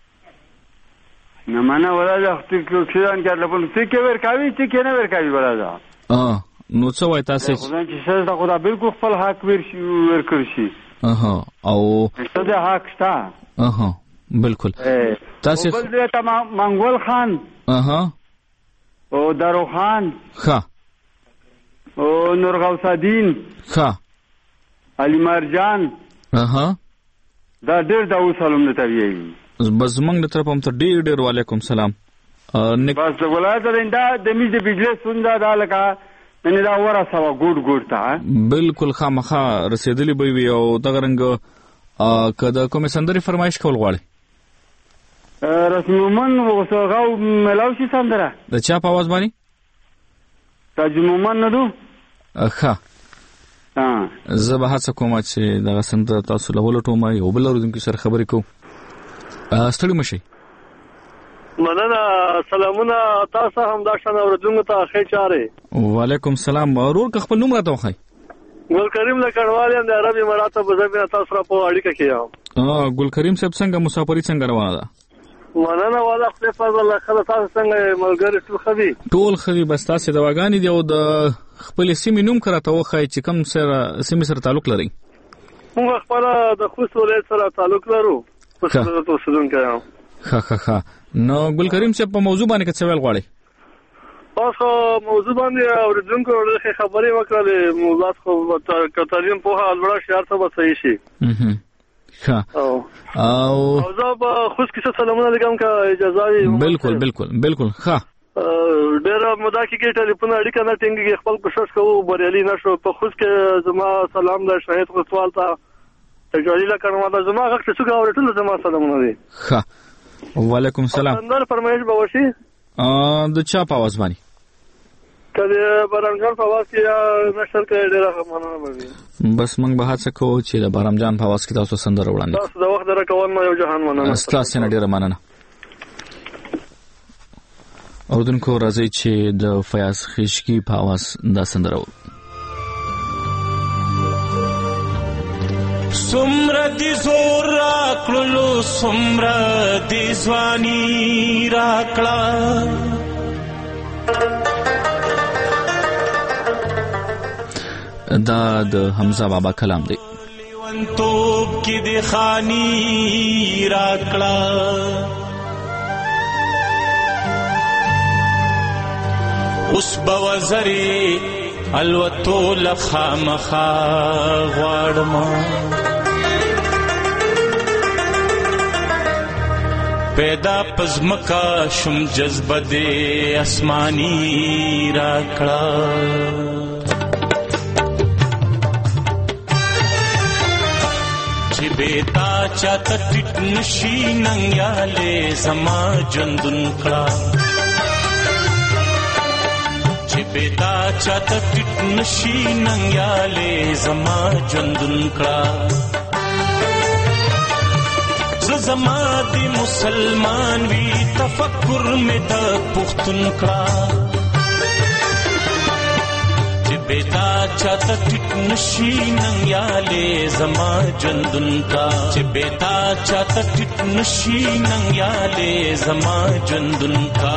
نه معنا ولاده خپل کېدان کړل په څه کې ورکاوي چې کې نه ورکاوي ولاده نو څه وای تاسو خدای چې څه دا خدای بالکل خپل حق ورکړ شي او څه د حق شته بالکل تاسو بل دې منګول خان او دارو خان ښه او نور غوث الدین ښه علي مرجان دا ډېر دا وسلم ته ویي بس موږ د طرف هم ته ډېر وعلیکم سلام بس ولایت دا د میز بجلی سوندا دا لکه نه دا ورا سوا ګډ تا بالکل خامخا رسیدلی به وي او دغه رنګ کدا کومه سندري فرمایش کول غواړي رسمومن وسغاو ملاوشي سندره د چا په आवाज باندې تجمومن نه دو ښه زه به هڅه کوم چې دغه سندره تاسو له ولټوم یو بل ورځم کې سره خبرې کوم ستړي مشي مننه سلامونه تاسو هم دا شنه ورځو ته ښه چاره وعلیکم سلام ورور خپل نوم راته وخی ګل کریم له کډوالې د عربي مراتب زمينه تاسو را په اړیکه کې یم ګل کریم صاحب څنګه مسافرۍ څنګه روانه ده مننه والا خپل فضل خلاص تاسو څنګه ملګری ټول خدي بس تاسو د واګانی دی او د خپل سیمې نوم کراته وخی چې کوم سره سیمې سره تعلق لري موږ خپل د خوست ولایت سره تعلق لرو اوس اوسیدونکی یم. ښه نو ګل کریم صاحب په موضوع باندې څه ویل غواړئ؟ اوس خو موضوع باندې اورېدونکو ډېرې خبرې وکړلې. موضوعات خو که تعلیم پوهه لوړه شي هر څه به صحیح شي. او زه به خوش کیسه سلامونه لګم که اجازه وي. بالکل ښه. ډېره موده کېږي ټلیفون اړیکه نه ټینګېږي. خپل کوشش کوو بریالي نه شو. په خوش کې زما سلام د شاهد کوتوال ته جلیله کړم. زما غږ ته څوک اوري ټول زما سلامونه دي. ښه وعلیکم السلام. اندر فرمایش به وشي د چا په آواز باندې؟ که د بارام جان په آواز کې یا نشر کې ډېره مننه به وي. بس موږ به هڅه کوو چې د بارام جان په آواز کې تاسو سندره وړاندې تاسو د وخت راکول ما یو جهان مننه. ستاسو نه ډېره مننه. اورېدونکو راځئ چې د فیاض خشکی په آواز دا سندره وړو. سمره دی زور راکړلو سمره دی ځواني راکړه دا د حمزه بابا کلام دی. لیونتوب کی دی خانی راکړه اوس به وزرې الوتو لخامخا غواړم پیدا پزمکا شم جذبه دې اسمانی راکړه چې بیتا چاته ټیټ نشي ننګیاله زما جندون کړه چې بیتا چاته ټیټ نشي ننګیاله زما جندون کړه زما دی مسلمان وی تفکر میں د پختون کړه چې بیتا چاته ټیټ نشي ننګیاله زما جندون کا چې بیتا چاته ټیټ نشي ننګیاله زما جندون کا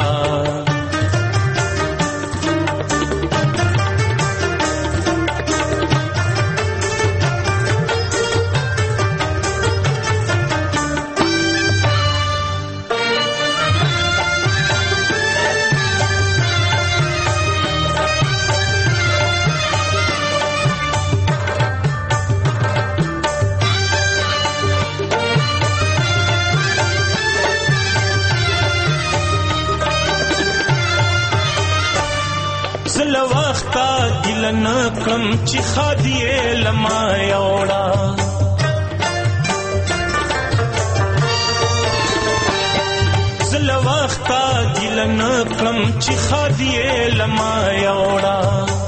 نکم چې خادیه لما یوړا زل وخت دل نکم چې خادیه لما یوړا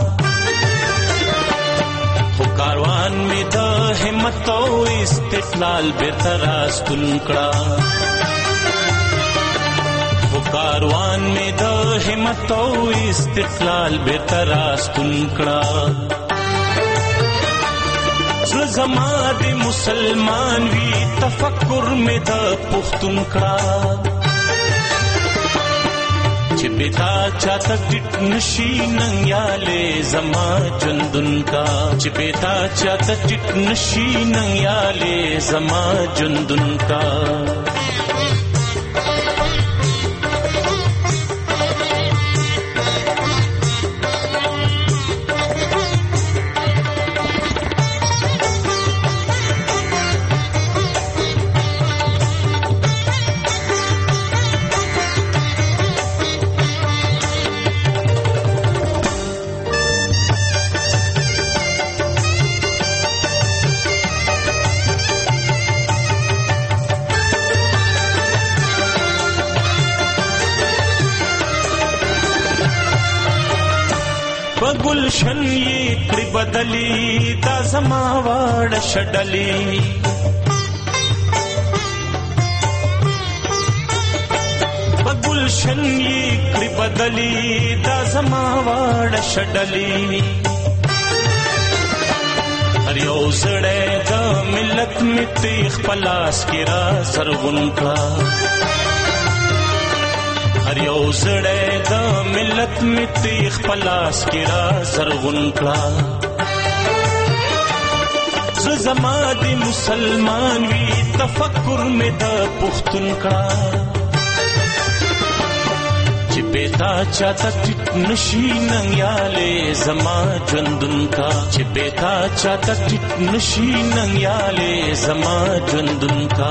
خو کاروان می د همت او استقلال به تراستون کړه کاروان میں د همت او استقلال به تراستون کړه زما د مسلمان وی تفکر میں د پختون کړه چې بیتا چاته ټیټ نشي ننګیاله زما جندون کا چې بیتا چاته ټیټ نشي ننګیاله زما جندون کا گلشن یہ کړي بدلی دا زما واړه شډلی گلشن یہ کړي بدلی دا زما واړه شډلی هر یو زړه د ملت می خپلاس کې را سرغون کړه هر یو زړه د ملت می خپلاس کې را زرغون کړه زما د مسلمان وی تفکر مې د پښتون کړه چې بیتا چاته ټټ نشي ننګیاله زما ژوندون کا چې بیتا چاته ټټ نشي ننګیاله زما ژوندون کا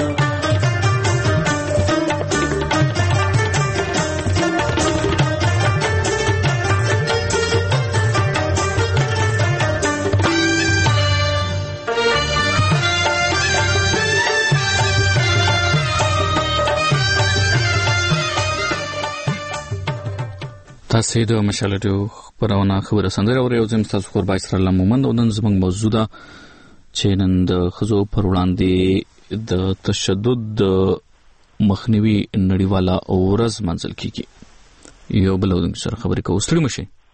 تاسو د مشال رادیو خبرونه خبره سندره او یو ځم تاسو خبر بایسر الله مومند او نن زموږ موضوع ده چې نن د خزو پر وړاندې د تشدد د مخنیوي نړیواله ورځ منځل کیږي یو بل ودن سره خبرې کوو ستړي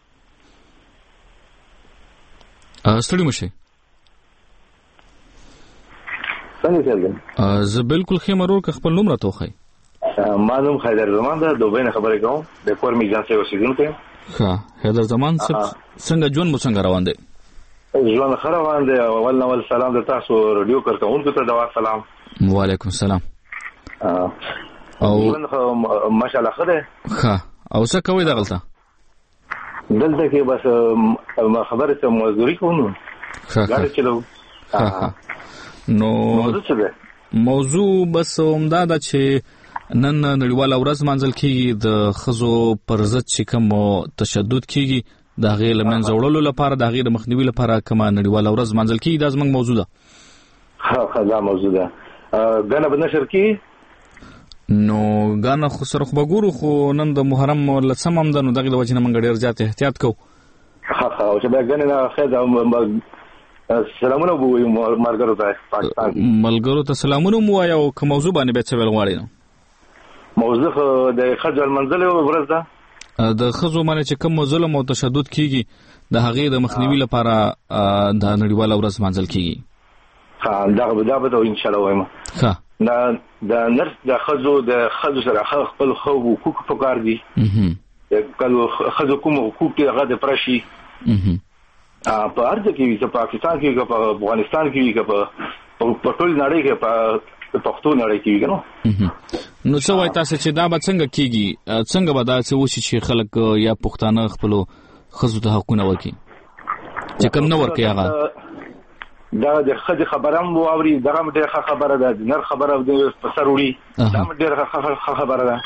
مشه څنګه زه بالکل خیمرور که خپل نوم راته معلوم حیدر زمان ده دوبه نه خبرې کوم د کور میجانسي اوسیدونکو ښه حیدر زمان څنګه ژوند مو څنګه روان دی ژوند ښه روان دی اول سلام د تاسو رادیو کارکونکو ته دا سلام وعلیکم السلام او ماشاءالله خره ښه او څه کوي دغلته دلته کې بس خبره ته مزدوري کوم غاړه چلو نو موضوع بس همدا ده چې نن نړیواله ورځ منځل کیږي د خزو پر ضد چې کوم تشدد کیږي د هغې له منځه وړلو لپاره د هغې د مخنیوي لپاره کومه نړیواله ورځ منځل کیږي دا زموږ موضوع ده ښه دا موضوع ده ګانا به نشر کیږي نو ګانا خو سره خو به ګورو خو نن د محرم لسم هم ده نو دغې د وجې نه موږ ډېر زیات احتیاط کوو ښه او چې بیا ګانې نه خیر سلامونه مو وایو ملګرو ته پاکستان ملګرو ته سلامونه مو وایو او که موضوع باندې بیا څه ویل غواړئ نو موضوع د ښځو المنځلې ورځ ده د ښځو باندې چې کوم ظلم او تشدد کیږي د هغې د مخنیوي لپاره د نړیواله ورځ منځل کیږي دا به ان شاء الله وایم ښه د نرس د ښځو سره خپل حقوق پکار دي کله ښځو کوم حقوق دي هغه د پرشي په هر ځای کې وي چې پاکستان کې په افغانستان کې وي په ټول نړۍ کې په پښتو نړۍ کې وي نو څه وایي تاسو چې دا به څنګه کیږي څنګه به دا څه وشي چې خلک یا پښتانه خپل ښځو ته حقونه ورکړي چې کوم نه ورکړي هغه دا د ښځې خبره هم واوري دغه ډېره ښه خبره ده د نر خبره په سر وړي دا ډېره ښه خبره ده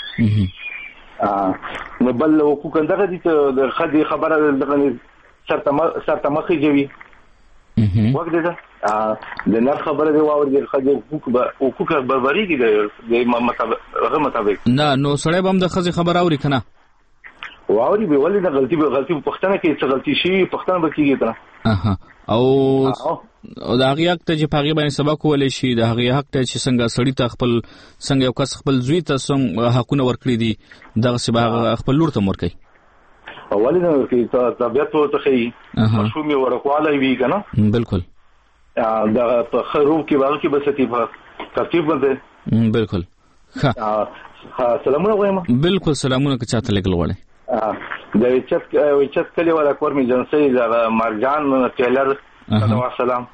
نو بل حقوق دغه دي چې د ښځې خبره دغه سرته مخې جوي وګورئ دا د نر خبره دی واوري د ښځې حقوق برابرۍ دي د مطابق نه نو سړی به هم د ښځې خبره اوري که نه واوري به ولې د غلطي پوښتنه کوي څه غلطي شوي پوښتنه به کېږي که نه او د هغې حق ته چې په هغې باندې سبق وویلی شي د هغې حق ته چې څنګه سړي ته څنګه یو کس خپل زوی ته حقونه ورکړي دي دغسې به هغه خپل لور ته هم ورکوي ولې نه ورکوي طبیعت ورته ښیي ماشوم یې وړوکوالی وي که نه بلکل دغه په ښه روم کې به هغه کې به ساتي په ترتیب باندې بلکل سلامونه وایم بلکل سلامونه که چاته لګل غواړئ د ویچت کلي والا کور میجنسۍ دغه مرجان ټیلر سلام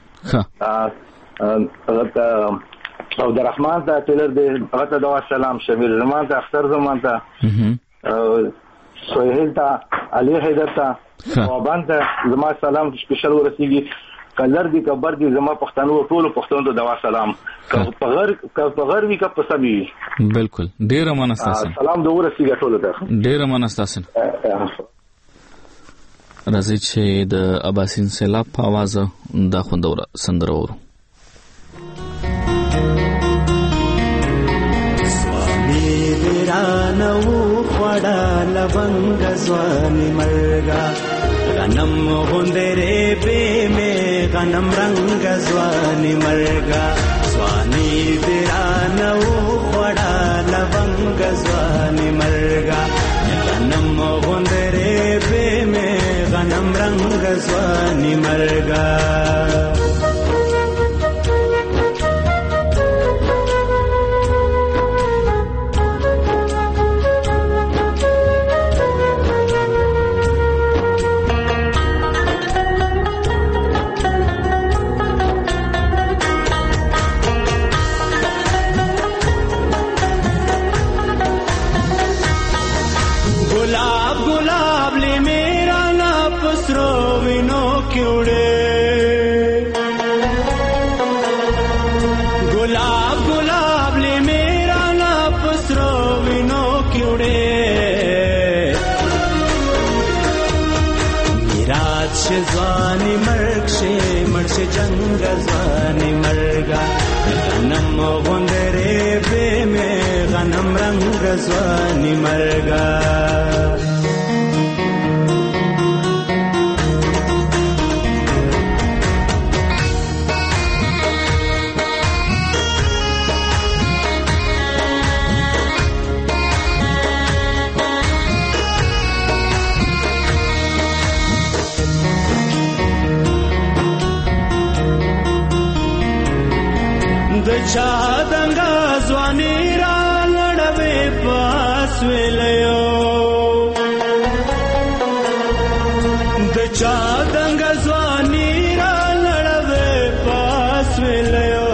او د رحمان ته ټیلر دی هغه ته دوا سلام شمیر زمان ته اختر زمان ته سهیل ته علي حیدر ته وابان ته زما سلام سپیشل ورسیږي کلر دی کبر دی زما پښتنو ټول پښتنو ته دوا سلام په غر وی کا پسبي بالکل ډیر منستاسن سلام د ورسیږي ټول ته ډیر منستاسن راځي چې د اباسین سیلاب په आवाज د خوندوره سندره ورو نو خړا لونګ ځواني مرګا غنم غوندره به مې غنم رنگ ځواني مرګا ځواني بیرانو خړا لونګ ځواني مرګا غنم غوندره به مې غنم رنگ ځواني مرګا پسرو وینو کیوړې ګلاب ګلاب لې میرا نا پسرو وینو کیوړې میراث شزوانی مرګ مرشه جنگ زوانی مرګا غنم غوندره به مې غنم رنگ زوانی مرګا چا دنګا ځواني را لړوي پاس ویلو د چا دنګا ځواني را لړوي پاس ویلو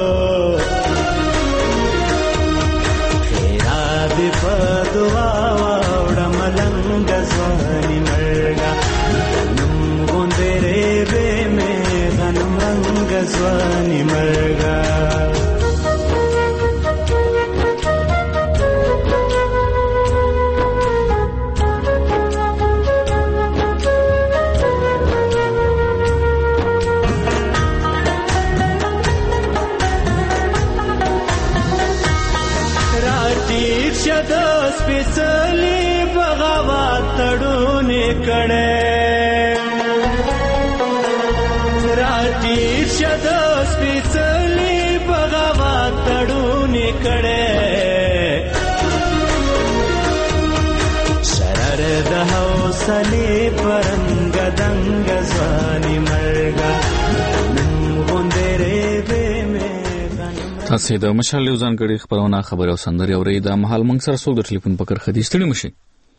خیرا دې په دعا وړه ملنګ ځواني مرګا غنم غوندره به مې غنم رنگ ځواني مرګا سپیڅلی بغاوت تړونې کړې راټیټ شه د سپیڅلی بغاوت تړونې کړې شرر د حوصلې پرنګ دنګ ځواني مرګا نن غوندره به تاسو د مشال یو ځانګړي خبرونه خبر او سندري اوري د محل منګ سره څوک د ټلیفون په کرخه دي ستړي مشي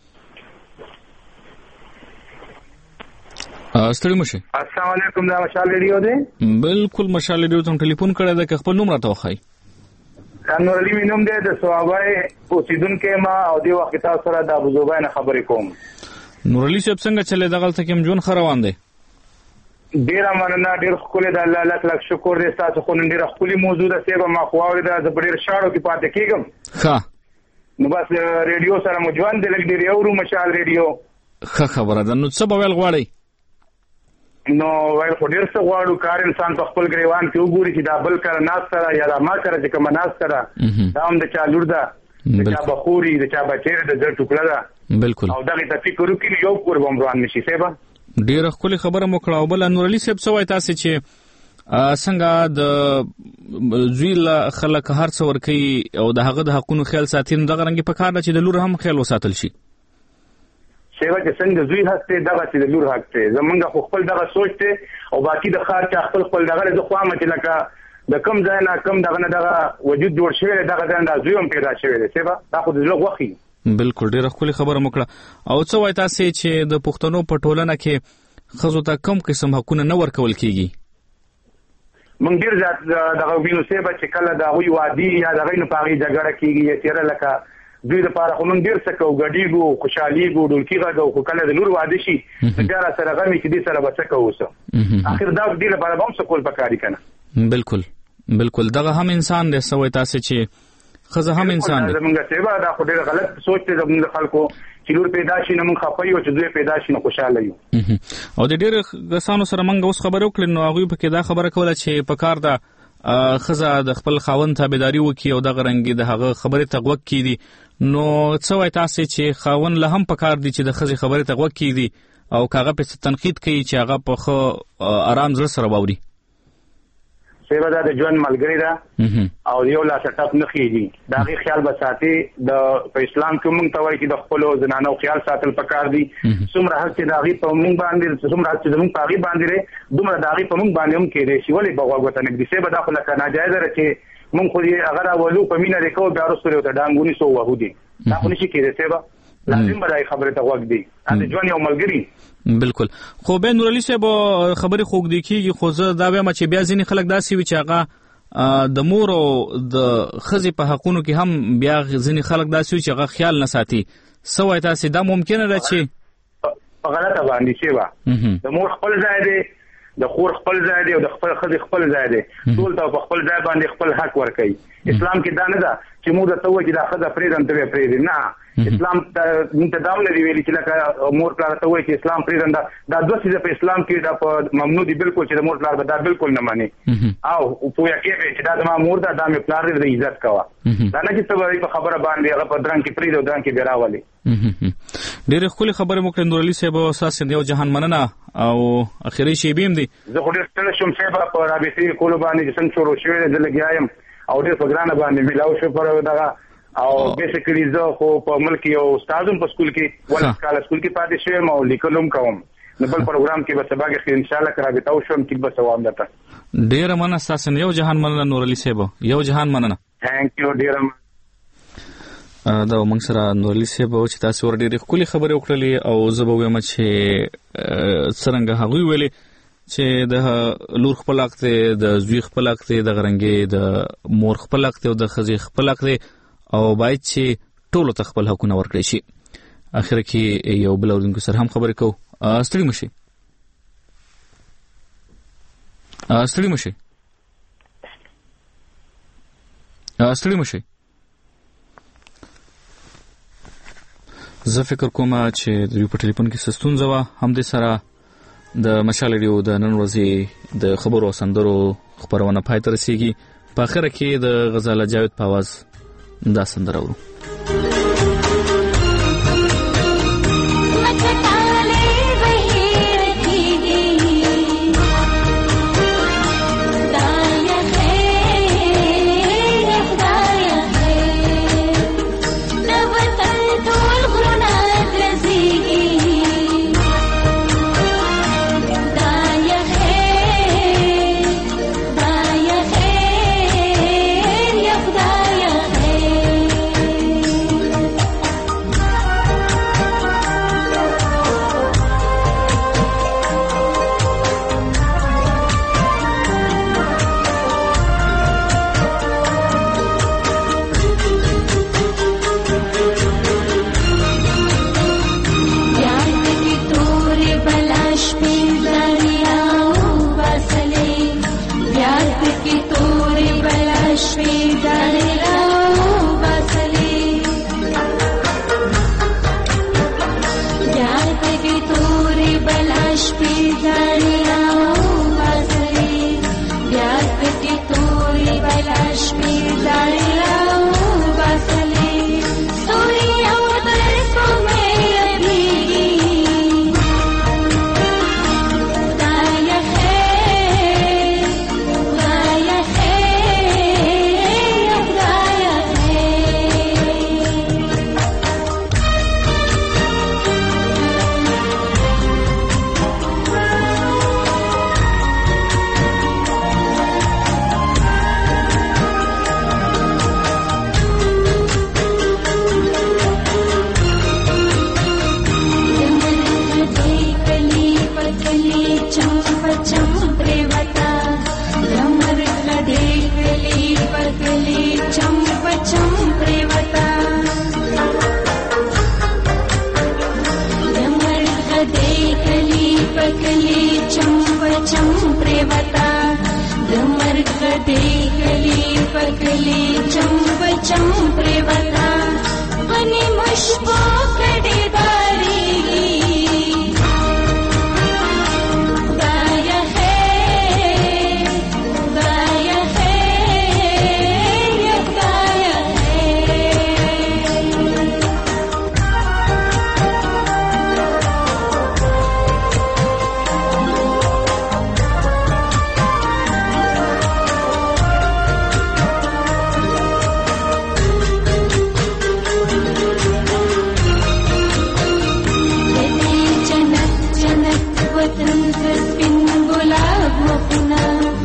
السلام علیکم دا مشال ریډیو دی بالکل مشال ریډیو ته ټلیفون کړی دا خپل نوم راته وخی نور علي مینوم دی د سوابای اوسیدونکو ما او دی وخت تاسو سره د ابوزوبای نه خبرې کوم نور علي صاحب څنګه چلے دغه تکم جون خروان دی ډیر مننه ډیر خپل د الله لک شکر دې تاسو خو نن ډیر خپل موضوع ده سبا ما خواوړ د ډیر شاړو کې پاتې کېږم ښه نو بس ریډیو سره مجوان د لګ ډیر یو مشال ریډیو ښه خبره ده نو څه به ویل غواړي نو ویل خو ډیر څه غواړو کار انسان په خپل ګریوان کې وګوري چې دا بل کار ناس سره یا دا ما سره چې کوم ناس سره دا هم د چا لور ده د چا بخوري د چا بچیر د زړه ټوکړه ده بالکل او دغه تفکر وکړي یو کور بمروان نشي سبا ډیره خپل خبره مکړه او بل نور علي صاحب سوای تاسو چې څنګه د زویل خلک هر څور کوي او د هغه د حقونو خیال ساتین دغه رنګ په کار چې د لور هم خیال وساتل شي سیوا چې څنګه زوی هسته دغه چې د لور حق ته زمونږ خپل دغه سوچته او باقی د خار چې خپل دغه د خوا مت لکه د کم ځای نه کم دغه وجود جوړ شوی دغه ځای د زوی هم پیدا شوی دی سیوا دا خو د لوغ وخی بالکل ډیره خپل خبره مکړه او څه وای تاسو چې د پښتنو په ټولنه کې خزو ته کم قسم حقونه نه ورکول کیږي مونږ ډیر دغه وینو سیوا چې کله دا وی وادي یا دغه نه پاغي جګړه کیږي تیر لکه دوی د پاره خو مونږ ډیر څه کو غډیګو خوشحاليګو ډولکی غاګو خو کله د لور واده شي بیا سره غمی چې دې سره بچکه وسه اخر دا دې لپاره هم څه کول پکاري کنه بالکل دغه هم انسان دی سوې تاسو چې خزه هم انسان دی زمونږ سیوا دا خو ډیر غلط سوچ ته زمونږ خلکو چې لور پیدا شي نو مونږ خپایو چې دوی پیدا شي نو خوشاله یو او د ډیر غسانو سره مونږ اوس خبرو کړل نو هغه په کې دا خبره کوله چې په کار دا خزه د خپل خاوند تابعداري وکي او دغه رنګي د هغه خبره تغوک کیدي نو څه وای تاسو چې خاوند له هم په کار دي چې د خزه خبره تغوک کیدي او کاغه په تنقید کوي چې هغه په آرام زړه سره باوري سیوا دا د ژوند ملګری ده او یو لا سټاپ نه خېږي دا غي خیال بساتي د اسلام کې مونږ ته وایي چې د خپل زنانو خیال ساتل پکار دي څومره حق چې دا غي په مونږ باندې څومره حق چې مونږ په غي باندې دومره دا غي په مونږ باندې هم کېږي چې ولې بغاوت نه دي سیوا دا خو لکه ناجایز ده چې مونږ خو یې اگر اولو په مینه لیکو بیا وروسته ته ډانګونی سو وهودي دا خو نشي کېږي سیوا لازم برای خبره ته وګ دی دا ژوند یو ملګری بالکل خو به نور علي صاحب خبري خوګ دی کیږي خو زه دا وایم چې بیا ځینې خلک داسې وي چې هغه د مور او د خزي په حقونو کې هم بیا ځینې خلک داسې وي چې هغه خیال نه ساتي سوای تاسو دا ممکنه ده چې په غلطه باندې شوی د مور خپل ځای دی د خور خپل ځای دی او د خپل خدي خپل ځای دی ټول ته په خپل ځای باندې خپل حق ورکړي اسلام کې دا نه ده چې موږ ته وایي دا خدای پریدم ته پریدم نه اسلام ته دا نه دی ویلي چې لکه مور پلار ته وایي چې اسلام پریدم دا دوه څه په اسلام کې دا ممنوع دي بالکل چې مور پلار دا بالکل نه مانی او پوهه کې چې دا د مور دا مې پلار دې عزت کوا دا نه چې ته په خبره باندې هغه په درنګ کې پریدو درنګ کې بیراولي ډېر خولي خبره مو کړې نور علي صاحب اساس یو جهان مننه او اخیری شی بیم دي زه خو ډېر ستړی شوم صاحب په رابطې کولو باندې چې څنګه شروع شوی دی لګیایم او ډېر په ګرانه باندې ملاو شو پر دغه او بیسیکلی زه خو په ملک یو استادم په سکول کې ول کال سکول کې پاتې شوم او لیکلم کوم نو بل پروګرام کې به سبا کې ان شاء الله کرابطه وشم چې به ثواب ده ډېر مننه اساس یو جهان مننه نور علي صاحب یو جهان مننه ثانک یو ډېر دا موږ سره نور علي صاحب چې تاسو ور ډېرې خولي خبرې وکړلې او زه به وایم چې څنګه هغوی ویلې چې د لور خپل حق دی د زوی خپل حق دی د غرنګې د مور خپل حق دی او د ښځې خپل حق دی او باید چې ټولو ته خپل حقونه ورکړي شي اخر کې یو بل اورونکو سره هم خبرې کوو ستړي مشي زه فکر کوم چې د یو په ټلیفون کې ستونزه وه همدې سره د مشال ریډیو د نن ورځې د خبرو او سندرو خپرونه پای ته رسیږي په اخره کې د غزاله جاوید په اواز دا سندره اورو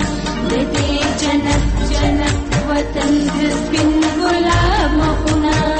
وطن د سپین ګلاب مخونه